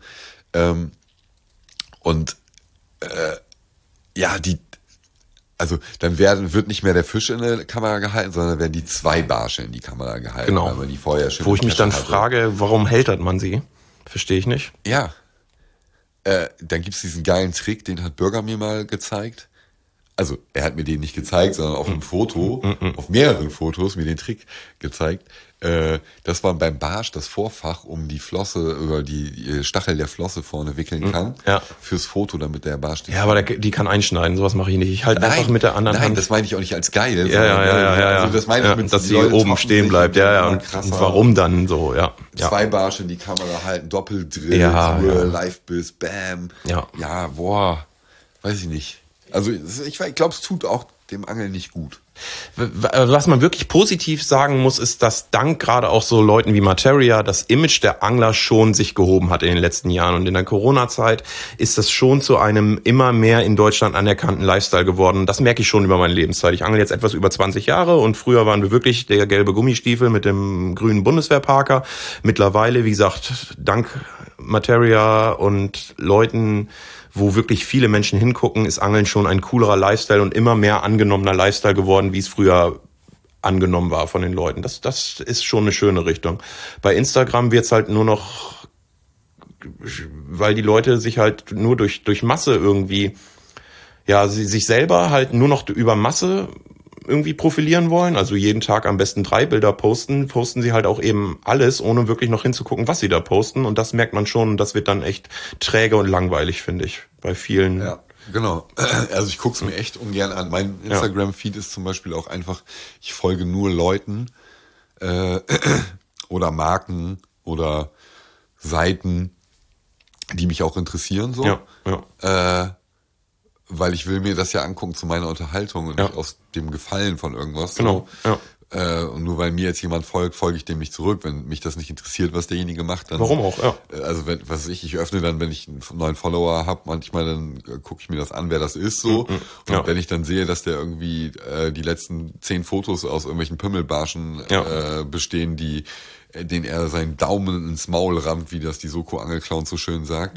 Also dann wird nicht mehr der Fisch in der Kamera gehalten, sondern werden die zwei Barsche in die Kamera gehalten. Genau. Weil man die vorher schön wo ich mich dann frage, warum hältert man sie? Verstehe ich nicht. Ja. Dann gibt's diesen geilen Trick, den hat Bürger mir mal gezeigt. Also er hat mir den nicht gezeigt, sondern auf einem Foto, auf mehreren Fotos mir den Trick gezeigt. Dass man beim Barsch das Vorfach um die Flosse über die Stachel der Flosse vorne wickeln kann. Ja. Fürs Foto, damit der Barsch... Ja, aber die kann einschneiden, sowas mache ich nicht. Ich halte einfach mit der anderen Hand. Nein, das meine ich auch nicht als geil. Ja. Also das meine ich mit, dass sie oben stehen bleibt. Ja. Und warum dann so, ja. Zwei Barsche in die Kamera halten, Doppeldrill, Live-Biss, Bam. Ja, boah, weiß ich nicht. Also ich glaube, es tut auch dem Angeln nicht gut. Was man wirklich positiv sagen muss, ist, dass dank gerade auch so Leuten wie Materia das Image der Angler schon sich gehoben hat in den letzten Jahren. Und in der Corona-Zeit ist das schon zu einem immer mehr in Deutschland anerkannten Lifestyle geworden. Das merke ich schon über meine Lebenszeit. Ich angle jetzt etwas über 20 Jahre und früher waren wir wirklich der gelbe Gummistiefel mit dem grünen Bundeswehrparker. Mittlerweile, wie gesagt, dank Materia und Leuten, wo wirklich viele Menschen hingucken, ist Angeln schon ein coolerer Lifestyle und immer mehr angenommener Lifestyle geworden, wie es früher angenommen war von den Leuten. Das ist schon eine schöne Richtung. Bei Instagram wird's halt nur noch, weil die Leute sich halt nur durch Masse irgendwie, sie sich selber halt nur noch über Masse irgendwie profilieren wollen, also jeden Tag am besten 3 Bilder posten sie halt auch eben alles, ohne wirklich noch hinzugucken, was sie da posten. Und das merkt man schon und das wird dann echt träge und langweilig, finde ich, bei vielen. Ja, genau. Also ich gucke es mir echt ungern an. Mein Instagram-Feed ist zum Beispiel auch einfach, ich folge nur Leuten oder Marken oder Seiten, die mich auch interessieren, so. Weil ich will mir das ja angucken zu meiner Unterhaltung und nicht aus dem Gefallen von irgendwas. Genau. So. Und nur weil mir jetzt jemand folgt, folge ich dem nicht zurück. Wenn mich das nicht interessiert, was derjenige macht, dann... Warum auch, ja. Also ich öffne dann, wenn ich einen neuen Follower habe, manchmal dann gucke ich mir das an, wer das ist so. Und wenn ich dann sehe, dass der irgendwie die letzten 10 Fotos aus irgendwelchen Pimmelbarschen bestehen, den er seinen Daumen ins Maul rammt, wie das die Soko-Angelclown so schön sagt,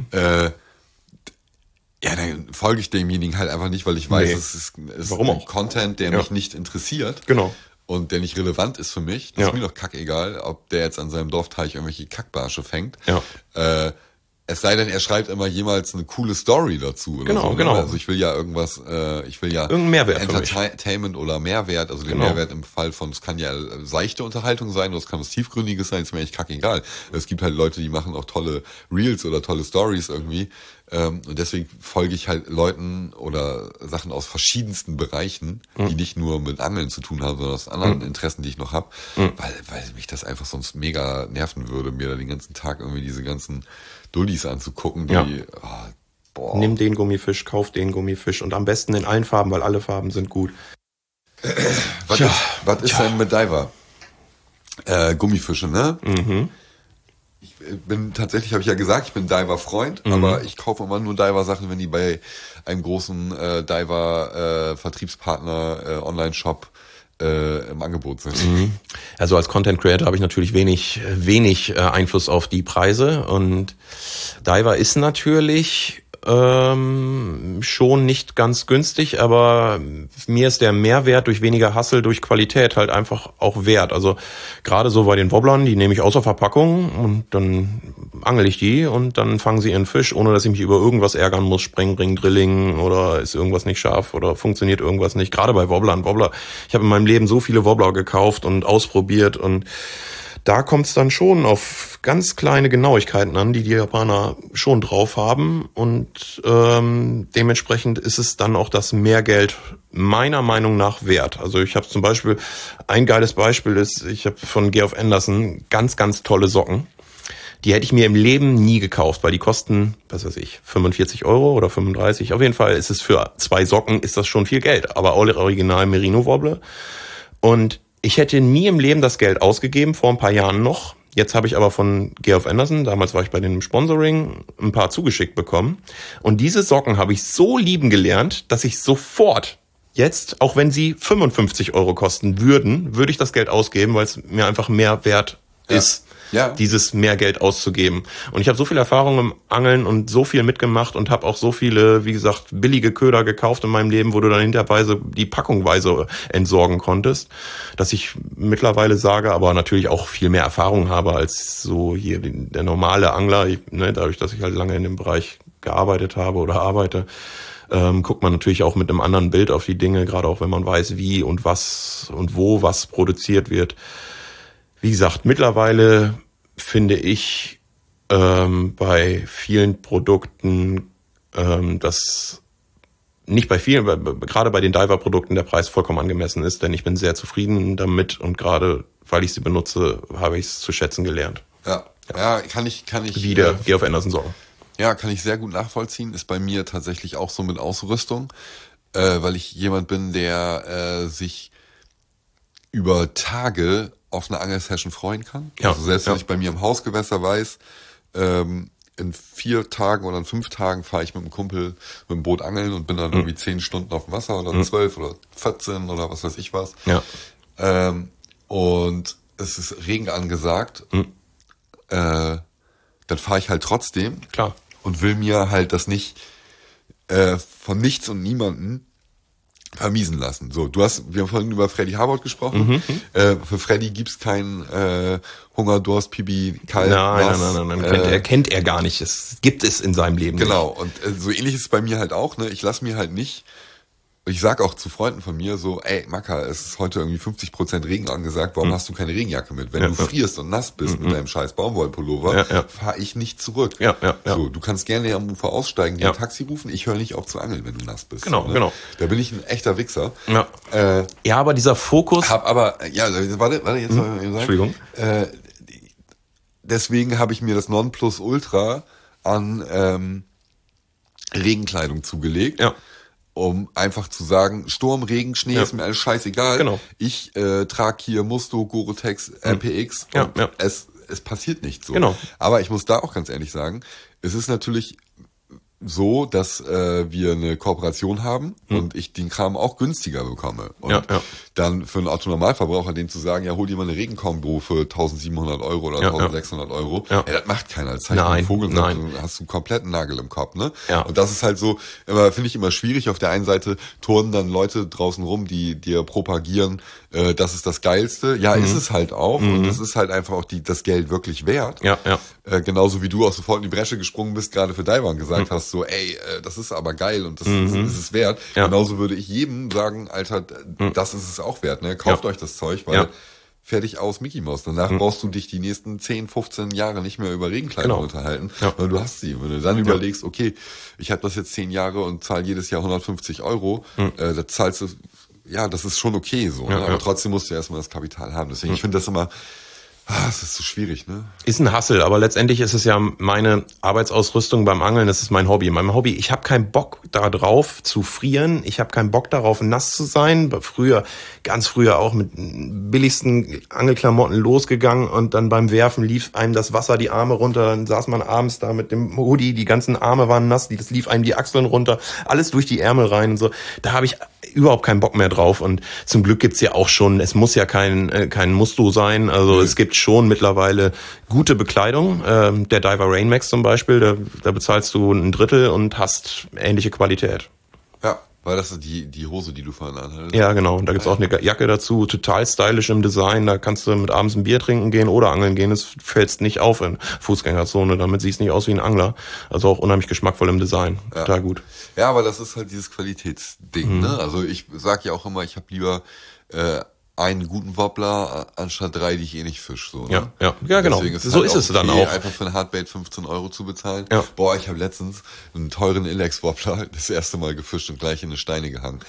ja, dann folge ich demjenigen halt einfach nicht, weil ich weiß, es ist ein Content, der mich nicht interessiert. Genau. Und der nicht relevant ist für mich. Das ist mir doch kackegal, ob der jetzt an seinem Dorfteich irgendwelche Kackbarsche fängt. Ja. Es sei denn, er schreibt immer jemals eine coole Story dazu. Oder Genau, so, genau. Also ich will ja irgendwas, irgendeinen Mehrwert Entertainment oder Mehrwert, also den Mehrwert im Fall von, es kann ja seichte Unterhaltung sein, oder es kann was Tiefgründiges sein, ist mir eigentlich kackegal. Es gibt halt Leute, die machen auch tolle Reels oder tolle Stories irgendwie. Und deswegen folge ich halt Leuten oder Sachen aus verschiedensten Bereichen, die nicht nur mit Angeln zu tun haben, sondern aus anderen Interessen, die ich noch habe, weil mich das einfach sonst mega nerven würde, mir da den ganzen Tag irgendwie diese ganzen Dullis anzugucken, die, Nimm den Gummifisch, kauf den Gummifisch und am besten in allen Farben, weil alle Farben sind gut. Was ist denn mit Diver? Gummifische, ne? Mhm. Ich bin tatsächlich, habe ich ja gesagt, ich bin Diver-Freund, aber ich kaufe immer nur Diver-Sachen, wenn die bei einem großen Diver-Vertriebspartner Online-Shop im Angebot sind. Also als Content Creator habe ich natürlich wenig Einfluss auf die Preise und Diver ist natürlich schon nicht ganz günstig, aber mir ist der Mehrwert durch weniger Hassel, durch Qualität halt einfach auch wert. Also gerade so bei den Wobblern, die nehme ich außer Verpackung und dann angel ich die und dann fangen sie ihren Fisch, ohne dass ich mich über irgendwas ärgern muss, Sprengring, Drilling oder ist irgendwas nicht scharf oder funktioniert irgendwas nicht. Gerade bei Wobblern. Ich habe in meinem Leben so viele Wobbler gekauft und ausprobiert und da kommt es dann schon auf ganz kleine Genauigkeiten an, die Japaner schon drauf haben und dementsprechend ist es dann auch das Mehrgeld meiner Meinung nach wert. Also ich habe zum Beispiel, ein geiles Beispiel ist, ich habe von Geoff Anderson ganz, ganz tolle Socken. Die hätte ich mir im Leben nie gekauft, weil die kosten, 45 Euro oder 35. Auf jeden Fall ist es für 2 Socken ist das schon viel Geld, aber original Merino Wobbler. Und ich hätte nie im Leben das Geld ausgegeben, vor ein paar Jahren noch. Jetzt habe ich aber von Geoff Anderson, damals war ich bei dem Sponsoring, ein paar zugeschickt bekommen. Und diese Socken habe ich so lieben gelernt, dass ich sofort jetzt, auch wenn sie 55 Euro kosten würden, würde ich das Geld ausgeben, weil es mir einfach mehr wert ist. Dieses mehr Geld auszugeben. Und ich habe so viel Erfahrung im Angeln und so viel mitgemacht und habe auch so viele, wie gesagt, billige Köder gekauft in meinem Leben, wo du dann hinterweise die packungweise entsorgen konntest, dass ich mittlerweile sage, aber natürlich auch viel mehr Erfahrung habe als so hier der normale Angler, dadurch, dass ich halt lange in dem Bereich gearbeitet habe oder arbeite, guckt man natürlich auch mit einem anderen Bild auf die Dinge, gerade auch wenn man weiß, wie und was und wo was produziert wird. Wie gesagt, mittlerweile finde ich bei vielen Produkten, dass nicht bei vielen, gerade bei den Diver-Produkten der Preis vollkommen angemessen ist, denn ich bin sehr zufrieden damit und gerade weil ich sie benutze, habe ich es zu schätzen gelernt. Ja, kann ich. Wie der Geoff Anderson Socken. Ja, kann ich sehr gut nachvollziehen. Ist bei mir tatsächlich auch so mit Ausrüstung, weil ich jemand bin, der sich über Tage auf eine Angelsession freuen kann. Also selbst wenn ich bei mir im Hausgewässer weiß, in 4 Tagen oder in 5 Tagen fahre ich mit einem Kumpel mit dem Boot angeln und bin dann irgendwie 10 Stunden auf dem Wasser oder 12 oder 14 oder was weiß ich was. Und es ist Regen angesagt, dann fahre ich halt trotzdem. Klar. Und will mir halt das nicht von nichts und niemanden vermiesen lassen. So, wir haben vorhin über Freddy Harbord gesprochen. Für Freddy gibt's kein Hunger, Durst, Pipi, Kalt. Nein. Kennt er gar nicht. Es gibt es in seinem Leben nicht. Und so ähnlich ist es bei mir halt auch. Ne? Ich lasse mir halt nicht, ich sag auch zu Freunden von mir so, ey, Macker, es ist heute irgendwie 50% Regen angesagt, warum hast du keine Regenjacke mit? Wenn du frierst und nass bist mit deinem scheiß Baumwollpullover, fahre ich nicht zurück. So, du kannst gerne am Ufer aussteigen, dir ein Taxi rufen, ich höre nicht auf zu angeln, wenn du nass bist. Genau. Da bin ich ein echter Wichser. Aber dieser Fokus... Warte, jetzt soll ich sagen. Entschuldigung. Deswegen habe ich mir das Nonplusultra an Regenkleidung zugelegt. um einfach zu sagen, Sturm, Regen, Schnee, ist mir alles scheißegal. Genau. Ich trage hier Musto, Gore-Tex, RPX und es passiert nicht so. Genau. Aber ich muss da auch ganz ehrlich sagen, es ist natürlich so, dass wir eine Kooperation haben und ich den Kram auch günstiger bekomme. Und dann für einen Otto-Normalverbraucher, dem zu sagen, ja, hol dir mal eine Regenkombo für 1.700 Euro oder 1.600 Euro, das macht keiner. Das zeigt einen Vogel, dann hast du einen kompletten Nagel im Kopf. Ne? Ja. Und das ist halt so, finde ich immer schwierig. Auf der einen Seite turnen dann Leute draußen rum, die dir propagieren, das ist das Geilste. Ja, ist es halt auch. Und es ist halt einfach auch das Geld wirklich wert. Ja. Genauso wie du auch sofort in die Bresche gesprungen bist, gerade für Daiwa gesagt hast, so, ey, das ist aber geil und das ist es wert. Ja. Genauso würde ich jedem sagen, Alter, das ist es auch wert, ne? Kauft euch das Zeug, weil fertig aus Mickey Mouse. Danach brauchst du dich die nächsten 10, 15 Jahre nicht mehr über Regenkleidung unterhalten, weil du hast sie. Wenn du dann überlegst, okay, ich habe das jetzt 10 Jahre und zahle jedes Jahr 150 Euro, da zahlst du, ja, das ist schon okay so, ne? Aber trotzdem musst du erstmal das Kapital haben. Deswegen, ich finde das immer, das ist so schwierig, ne? Ist ein Hassel, aber letztendlich ist es ja meine Arbeitsausrüstung beim Angeln, das ist mein Hobby. Mein Hobby, ich habe keinen Bock da drauf zu frieren, ich habe keinen Bock darauf nass zu sein. Ganz früher auch mit billigsten Angelklamotten losgegangen und dann beim Werfen lief einem das Wasser die Arme runter, dann saß man abends da mit dem Hoodie, die ganzen Arme waren nass, das lief einem die Achseln runter, alles durch die Ärmel rein und so. Da habe ich überhaupt keinen Bock mehr drauf und zum Glück gibt's ja auch schon, es muss ja kein Musto sein, also es gibt schon mittlerweile gute Bekleidung, der Diver Rain Max zum Beispiel, da bezahlst du ein Drittel und hast ähnliche Qualität. Ja, weil das ist die Hose, die du vorhin anhattest. Ja, genau, und da gibt's auch eine Jacke dazu, total stylisch im Design, da kannst du mit abends ein Bier trinken gehen oder angeln gehen, es fällst nicht auf in Fußgängerzone, damit siehst nicht aus wie ein Angler, also auch unheimlich geschmackvoll im Design, total gut. Ja, aber das ist halt dieses Qualitätsding, ne? Also ich sag ja auch immer, ich habe lieber einen guten Wobbler anstatt 3, die ich eh nicht fisch. So, ne? Ja, genau. So ist es dann auch. Einfach für ein Hardbait 15 Euro zu bezahlen. Ja. Boah, ich habe letztens einen teuren Ilex-Wobbler das erste Mal gefischt und gleich in eine Steine gehangen.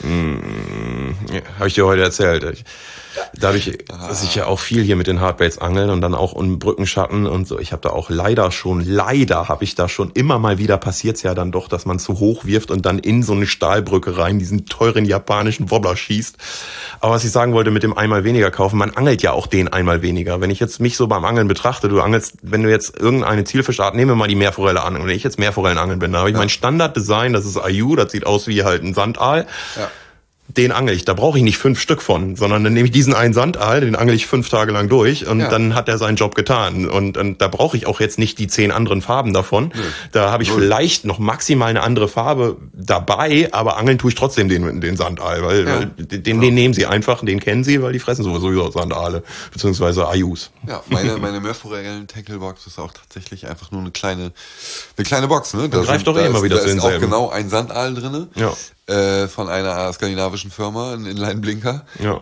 Habe ich dir heute erzählt. Dadurch, dass ich ja auch viel hier mit den Hardbaits angeln und dann auch in Brückenschatten und so, ich habe da auch leider habe ich da schon immer mal wieder, passiert's ja dann doch, dass man zu hoch wirft und dann in so eine Stahlbrücke rein diesen teuren japanischen Wobbler schießt. Aber was ich sagen wollte mit dem einmal weniger kaufen, man angelt ja auch den einmal weniger. Wenn ich jetzt mich so beim Angeln betrachte, du angelst, wenn du jetzt irgendeine Zielfischart, nehmen wir mal die Meerforelle an, und wenn ich jetzt Meerforellen angeln bin, da habe ich mein Standarddesign, das ist Ayu, das sieht aus wie halt ein Sandaal. Ja. Den angel ich, da brauche ich nicht 5 Stück von, sondern dann nehme ich diesen einen Sandaal, den angel ich 5 Tage lang durch und dann hat er seinen Job getan. Und da brauche ich auch jetzt nicht die 10 anderen Farben davon. Da habe ich vielleicht noch maximal eine andere Farbe dabei, aber angeln tue ich trotzdem den Sandaal, weil den nehmen sie einfach, den kennen sie, weil die fressen sowieso Sandaale, beziehungsweise Ayus. Ja, meine Meerforellen-Tackle-Box ist auch tatsächlich einfach nur eine kleine Box, ne? Da greift doch immer wieder zu denselben. Da ist auch genau ein Sandaal drinne. Ja. Von einer skandinavischen Firma, ein Inline-Blinker. Ja.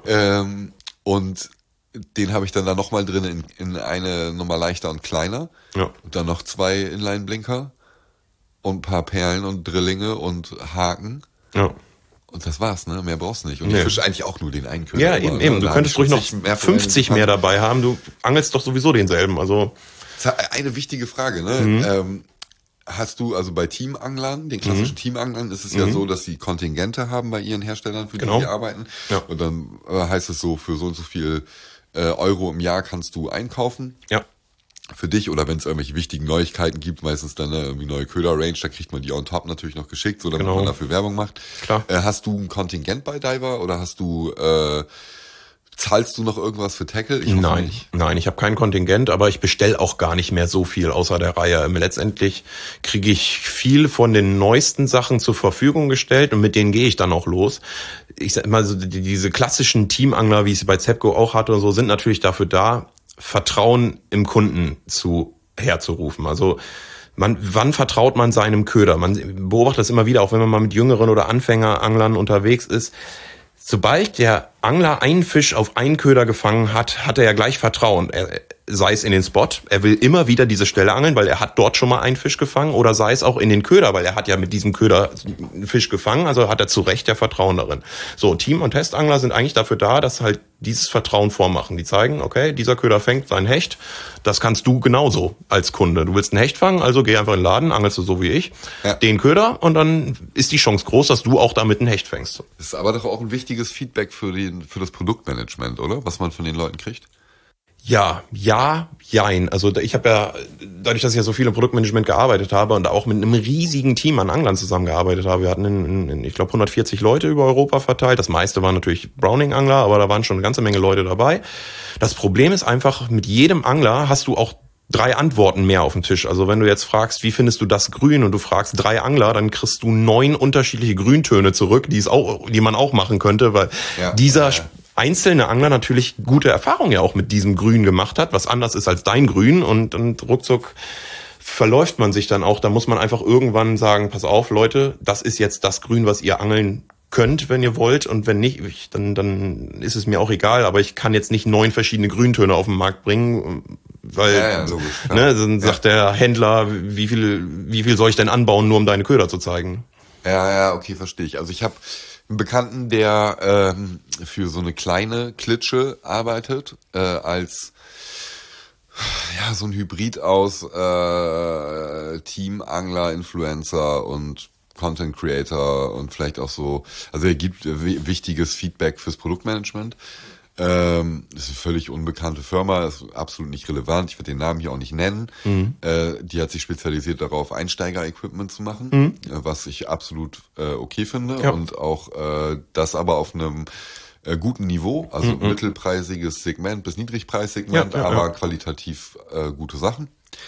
Und den habe ich dann da nochmal drin in eine Nummer leichter und kleiner. Ja. Und dann noch 2 Inline-Blinker und ein paar Perlen und Drillinge und Haken. Ja. Und das war's, ne? Mehr brauchst du nicht. Und ich fische eigentlich auch nur den einen Köder. Ja, eben. Du könntest ruhig noch 50 mehr dabei haben. Du angelst doch sowieso denselben. Also eine wichtige Frage, ne? Hast du, also bei Teamanglern, den klassischen Teamanglern, ist es ja so, dass sie Kontingente haben bei ihren Herstellern, für die sie arbeiten. Ja. Und dann heißt es so, für so und so viel Euro im Jahr kannst du einkaufen. Ja. Für dich, oder wenn es irgendwelche wichtigen Neuigkeiten gibt, meistens dann irgendwie neue Köder-Range, da kriegt man die on top natürlich noch geschickt, so damit man dafür Werbung macht. Klar. Hast du ein Kontingent bei Diver oder hast du zahlst du noch irgendwas für Tackle? Nein, ich habe kein Kontingent, aber ich bestelle auch gar nicht mehr so viel außer der Reihe. Letztendlich kriege ich viel von den neuesten Sachen zur Verfügung gestellt und mit denen gehe ich dann auch los. Ich sag mal, so diese klassischen Teamangler, wie ich sie bei Zepco auch hatte und so, sind natürlich dafür da, Vertrauen im Kunden herzurufen. Also wann vertraut man seinem Köder? Man beobachtet das immer wieder, auch wenn man mal mit jüngeren oder Anfängeranglern unterwegs ist. Sobald der Angler einen Fisch auf einen Köder gefangen hat, hat er ja gleich Vertrauen. Sei es in den Spot, er will immer wieder diese Stelle angeln, weil er hat dort schon mal einen Fisch gefangen, oder sei es auch in den Köder, weil er hat ja mit diesem Köder einen Fisch gefangen, also hat er zu Recht ja Vertrauen darin. So, Team- und Testangler sind eigentlich dafür da, dass halt dieses Vertrauen vormachen. Die zeigen, okay, dieser Köder fängt seinen Hecht, das kannst du genauso als Kunde. Du willst einen Hecht fangen, also geh einfach in den Laden, angelst du so wie ich, den Köder, und dann ist die Chance groß, dass du auch damit einen Hecht fängst. Das ist aber doch auch ein wichtiges Feedback für das Produktmanagement, oder? Was man von den Leuten kriegt? Ja, jein. Also ich habe ja, dadurch, dass ich ja so viel im Produktmanagement gearbeitet habe und auch mit einem riesigen Team an Anglern zusammengearbeitet habe, wir hatten ich glaube 140 Leute über Europa verteilt. Das meiste waren natürlich Browning-Angler, aber da waren schon eine ganze Menge Leute dabei. Das Problem ist einfach, mit jedem Angler hast du auch 3 Antworten mehr auf dem Tisch. Also wenn du jetzt fragst, wie findest du das Grün, und du fragst 3 Angler, dann kriegst du 9 unterschiedliche Grüntöne zurück, die man auch machen könnte, weil dieser einzelne Angler natürlich gute Erfahrungen ja auch mit diesem Grün gemacht hat, was anders ist als dein Grün, und ruckzuck verläuft man sich dann auch. Da muss man einfach irgendwann sagen, pass auf, Leute, das ist jetzt das Grün, was ihr angeln könnt, wenn ihr wollt, und wenn nicht, dann ist es mir auch egal, aber ich kann jetzt nicht 9 verschiedene Grüntöne auf den Markt bringen, weil logisch, dann sagt der Händler, wie viel soll ich denn anbauen, nur um deine Köder zu zeigen? Ja, okay, verstehe ich. Also ich habe einen Bekannten, der für so eine kleine Klitsche arbeitet, als so ein Hybrid aus Teamangler, Influencer und Content Creator und vielleicht auch so, also er gibt wichtiges Feedback fürs Produktmanagement. Das ist eine völlig unbekannte Firma, ist absolut nicht relevant, ich werde den Namen hier auch nicht nennen. Die hat sich spezialisiert darauf, Einsteiger-Equipment zu machen, was ich absolut okay finde, und auch das aber auf einem guten Niveau, also mittelpreisiges Segment bis Niedrigpreissegment, aber qualitativ gute Sachen.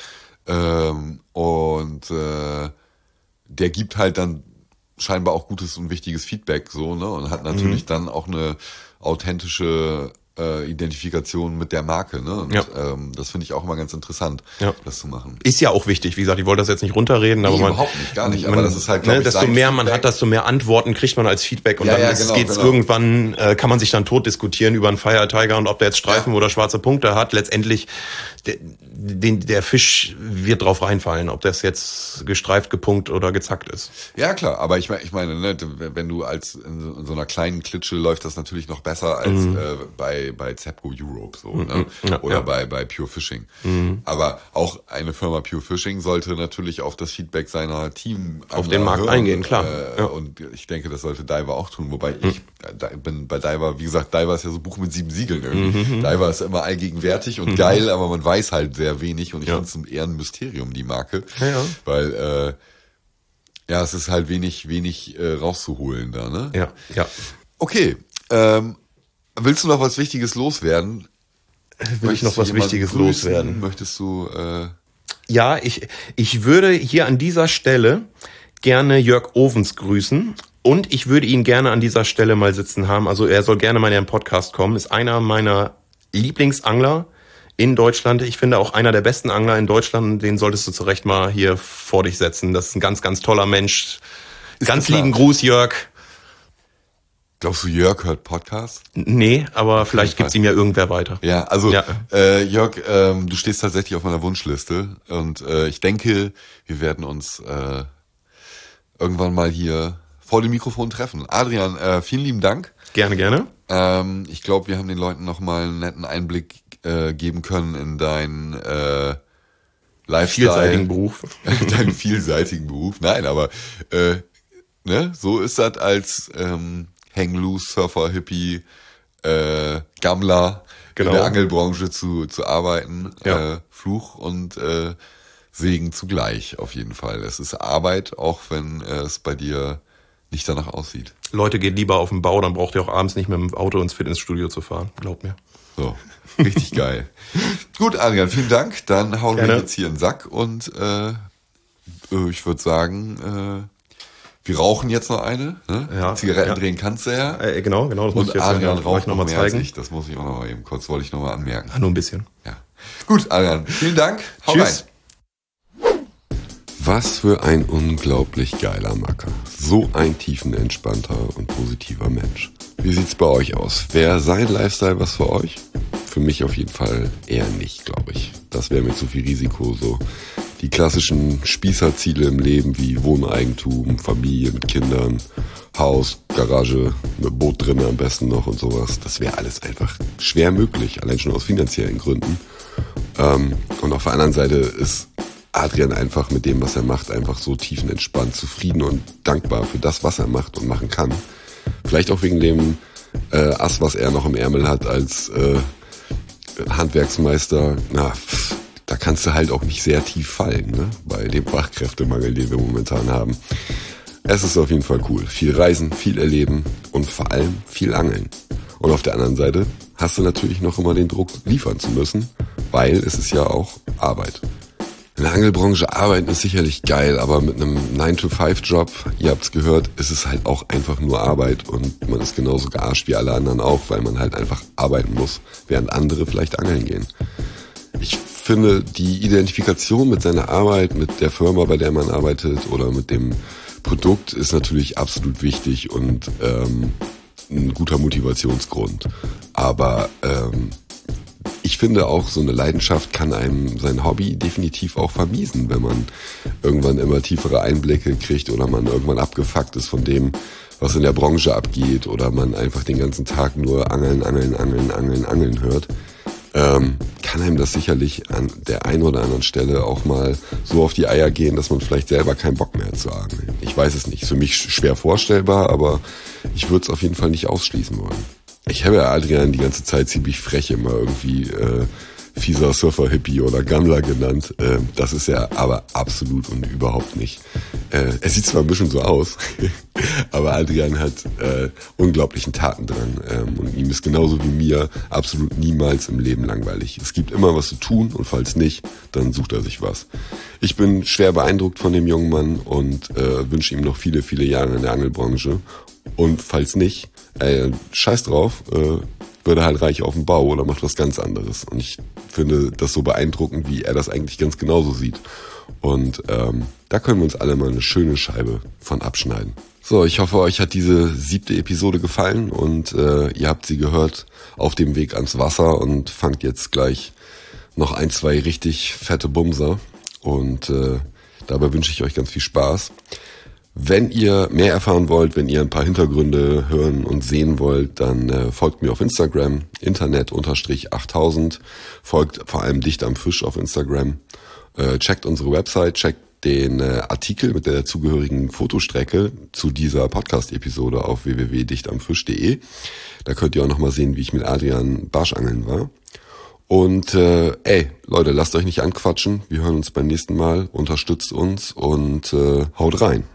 Der gibt halt dann scheinbar auch gutes und wichtiges Feedback, so, ne, und hat natürlich dann auch eine authentische Identifikation mit der Marke, ne? Und das finde ich auch immer ganz interessant, das zu machen. Ist ja auch wichtig, wie gesagt, ich wollte das jetzt nicht runterreden, aber überhaupt nicht, gar nicht, aber das ist halt, desto mehr man hat, desto mehr Antworten kriegt man als Feedback, und dann geht's irgendwann, kann man sich dann tot diskutieren über einen Fire Tiger und ob der jetzt Streifen oder schwarze Punkte hat. Letztendlich, der Fisch wird drauf reinfallen, ob das jetzt gestreift, gepunkt oder gezackt ist. Ja, klar, aber ich meine, ne, wenn du als in so einer kleinen Klitsche läuft das natürlich noch besser als bei Zepco Europe, so, ne? Oder bei Pure Fishing. Aber auch eine Firma Pure Fishing sollte natürlich auf das Feedback seiner Team auf den Markt eingehen, klar. Und ich denke, das sollte Diver auch tun, wobei ich bin bei Diver, wie gesagt, Diver ist ja so ein Buch mit 7 Siegeln irgendwie. Diver ist immer allgegenwärtig und geil, aber man weiß halt sehr wenig, und ich finde es eher ein Mysterium, die Marke, weil es ist halt wenig rauszuholen da, ne? Ja. Okay, willst du noch was Wichtiges loswerden? Will ich noch was Wichtiges loswerden? Möchtest du? Ja, ich würde hier an dieser Stelle gerne Jörg Ovens grüßen, und ich würde ihn gerne an dieser Stelle mal sitzen haben. Also er soll gerne mal in den Podcast kommen. Ist einer meiner Lieblingsangler in Deutschland. Ich finde auch einer der besten Angler in Deutschland. Den solltest du zu Recht mal hier vor dich setzen. Das ist ein ganz, ganz toller Mensch. Ganz lieben Gruß, Jörg. Glaubst du, Jörg hört Podcast? Nee, aber vielleicht gibt's ihm ja irgendwer weiter. Ja, also Jörg, du stehst tatsächlich auf meiner Wunschliste, und ich denke, wir werden uns irgendwann mal hier vor dem Mikrofon treffen. Adrian, vielen lieben Dank. Gerne. Ich glaube, wir haben den Leuten nochmal einen netten Einblick geben können in deinen Lifestyle. Vielseitigen Beruf. Deinen vielseitigen Beruf. Nein, aber so ist das als Hang-Loose, Surfer, Hippie, Gammler in der Angelbranche zu arbeiten. Fluch und Segen zugleich auf jeden Fall. Es ist Arbeit, auch wenn es bei dir nicht danach aussieht. Leute, geht lieber auf den Bau, dann braucht ihr auch abends nicht mit dem Auto ins Fitnessstudio zu fahren. Glaubt mir. So, richtig geil. Gut, Adrian, vielen Dank. Dann hauen wir jetzt hier in den Sack, und ich würde sagen, wir rauchen jetzt noch eine. Ne? Ja, Zigaretten drehen kannst du ja. Genau. Das muss ich jetzt Adrian raucht noch mal mehr zeigen. als ich. Das muss ich auch noch mal eben kurz, wollte ich noch mal anmerken. Nur ein bisschen. Ja. Gut, Adrian, vielen Dank. Hau Tschüss. Rein. Was für ein unglaublich geiler Macker. So ein tiefenentspannter und positiver Mensch. Wie sieht's bei euch aus? Wäre sein Lifestyle was für euch? Für mich auf jeden Fall eher nicht, glaube ich. Das wäre mir zu viel Risiko. So die klassischen Spießerziele im Leben wie Wohneigentum, Familie mit Kindern, Haus, Garage, mit Boot drin am besten noch und sowas. Das wäre alles einfach schwer möglich, allein schon aus finanziellen Gründen. Und auf der anderen Seite ist Adrian einfach mit dem, was er macht, einfach so tiefenentspannt, zufrieden und dankbar für das, was er macht und machen kann. Vielleicht auch wegen dem Ass, was er noch im Ärmel hat als Handwerksmeister. Da kannst du halt auch nicht sehr tief fallen, ne? Bei dem Fachkräftemangel, den wir momentan haben. Es ist auf jeden Fall cool. Viel reisen, viel erleben und vor allem viel angeln. Und auf der anderen Seite hast du natürlich noch immer den Druck, liefern zu müssen, weil es ist ja auch Arbeit. In der Angelbranche arbeiten ist sicherlich geil, aber mit einem 9-to-5-Job, ihr habt's gehört, ist es halt auch einfach nur Arbeit und man ist genauso gearscht wie alle anderen auch, weil man halt einfach arbeiten muss, während andere vielleicht angeln gehen. Ich finde, die Identifikation mit seiner Arbeit, mit der Firma, bei der man arbeitet oder mit dem Produkt ist natürlich absolut wichtig und ein guter Motivationsgrund. Aber ich finde auch, so eine Leidenschaft kann einem sein Hobby definitiv auch vermiesen, wenn man irgendwann immer tiefere Einblicke kriegt oder man irgendwann abgefuckt ist von dem, was in der Branche abgeht oder man einfach den ganzen Tag nur angeln hört. Kann einem das sicherlich an der einen oder anderen Stelle auch mal so auf die Eier gehen, dass man vielleicht selber keinen Bock mehr hat zu angeln. Ich weiß es nicht. Ist für mich schwer vorstellbar, aber ich würde es auf jeden Fall nicht ausschließen wollen. Ich habe ja Adrian die ganze Zeit ziemlich frech immer irgendwie fieser Surfer-Hippie oder Gammler genannt. Das ist er aber absolut und überhaupt nicht. Er sieht zwar ein bisschen so aus, aber Adrian hat unglaublichen Tatendrang. Und ihm ist genauso wie mir absolut niemals im Leben langweilig. Es gibt immer was zu tun und falls nicht, dann sucht er sich was. Ich bin schwer beeindruckt von dem jungen Mann und wünsche ihm noch viele, viele Jahre in der Angelbranche. Und falls nicht, scheiß drauf, wird er halt reich auf dem Bau oder macht was ganz anderes. Und ich finde das so beeindruckend, wie er das eigentlich ganz genauso sieht. Und da können wir uns alle mal eine schöne Scheibe von abschneiden. So, ich hoffe, euch hat diese 7. Episode gefallen und ihr habt sie gehört auf dem Weg ans Wasser und fangt jetzt gleich noch 1, 2 richtig fette Bumser. Und dabei wünsche ich euch ganz viel Spaß. Wenn ihr mehr erfahren wollt, wenn ihr ein paar Hintergründe hören und sehen wollt, dann folgt mir auf Instagram, internet_8000, folgt vor allem Dicht am Fisch auf Instagram, checkt unsere Website, checkt den Artikel mit der zugehörigen Fotostrecke zu dieser Podcast-Episode auf www.dichtamfisch.de. Da könnt ihr auch nochmal sehen, wie ich mit Adrian Barschangeln war. Und Leute, lasst euch nicht anquatschen. Wir hören uns beim nächsten Mal. Unterstützt uns und haut rein.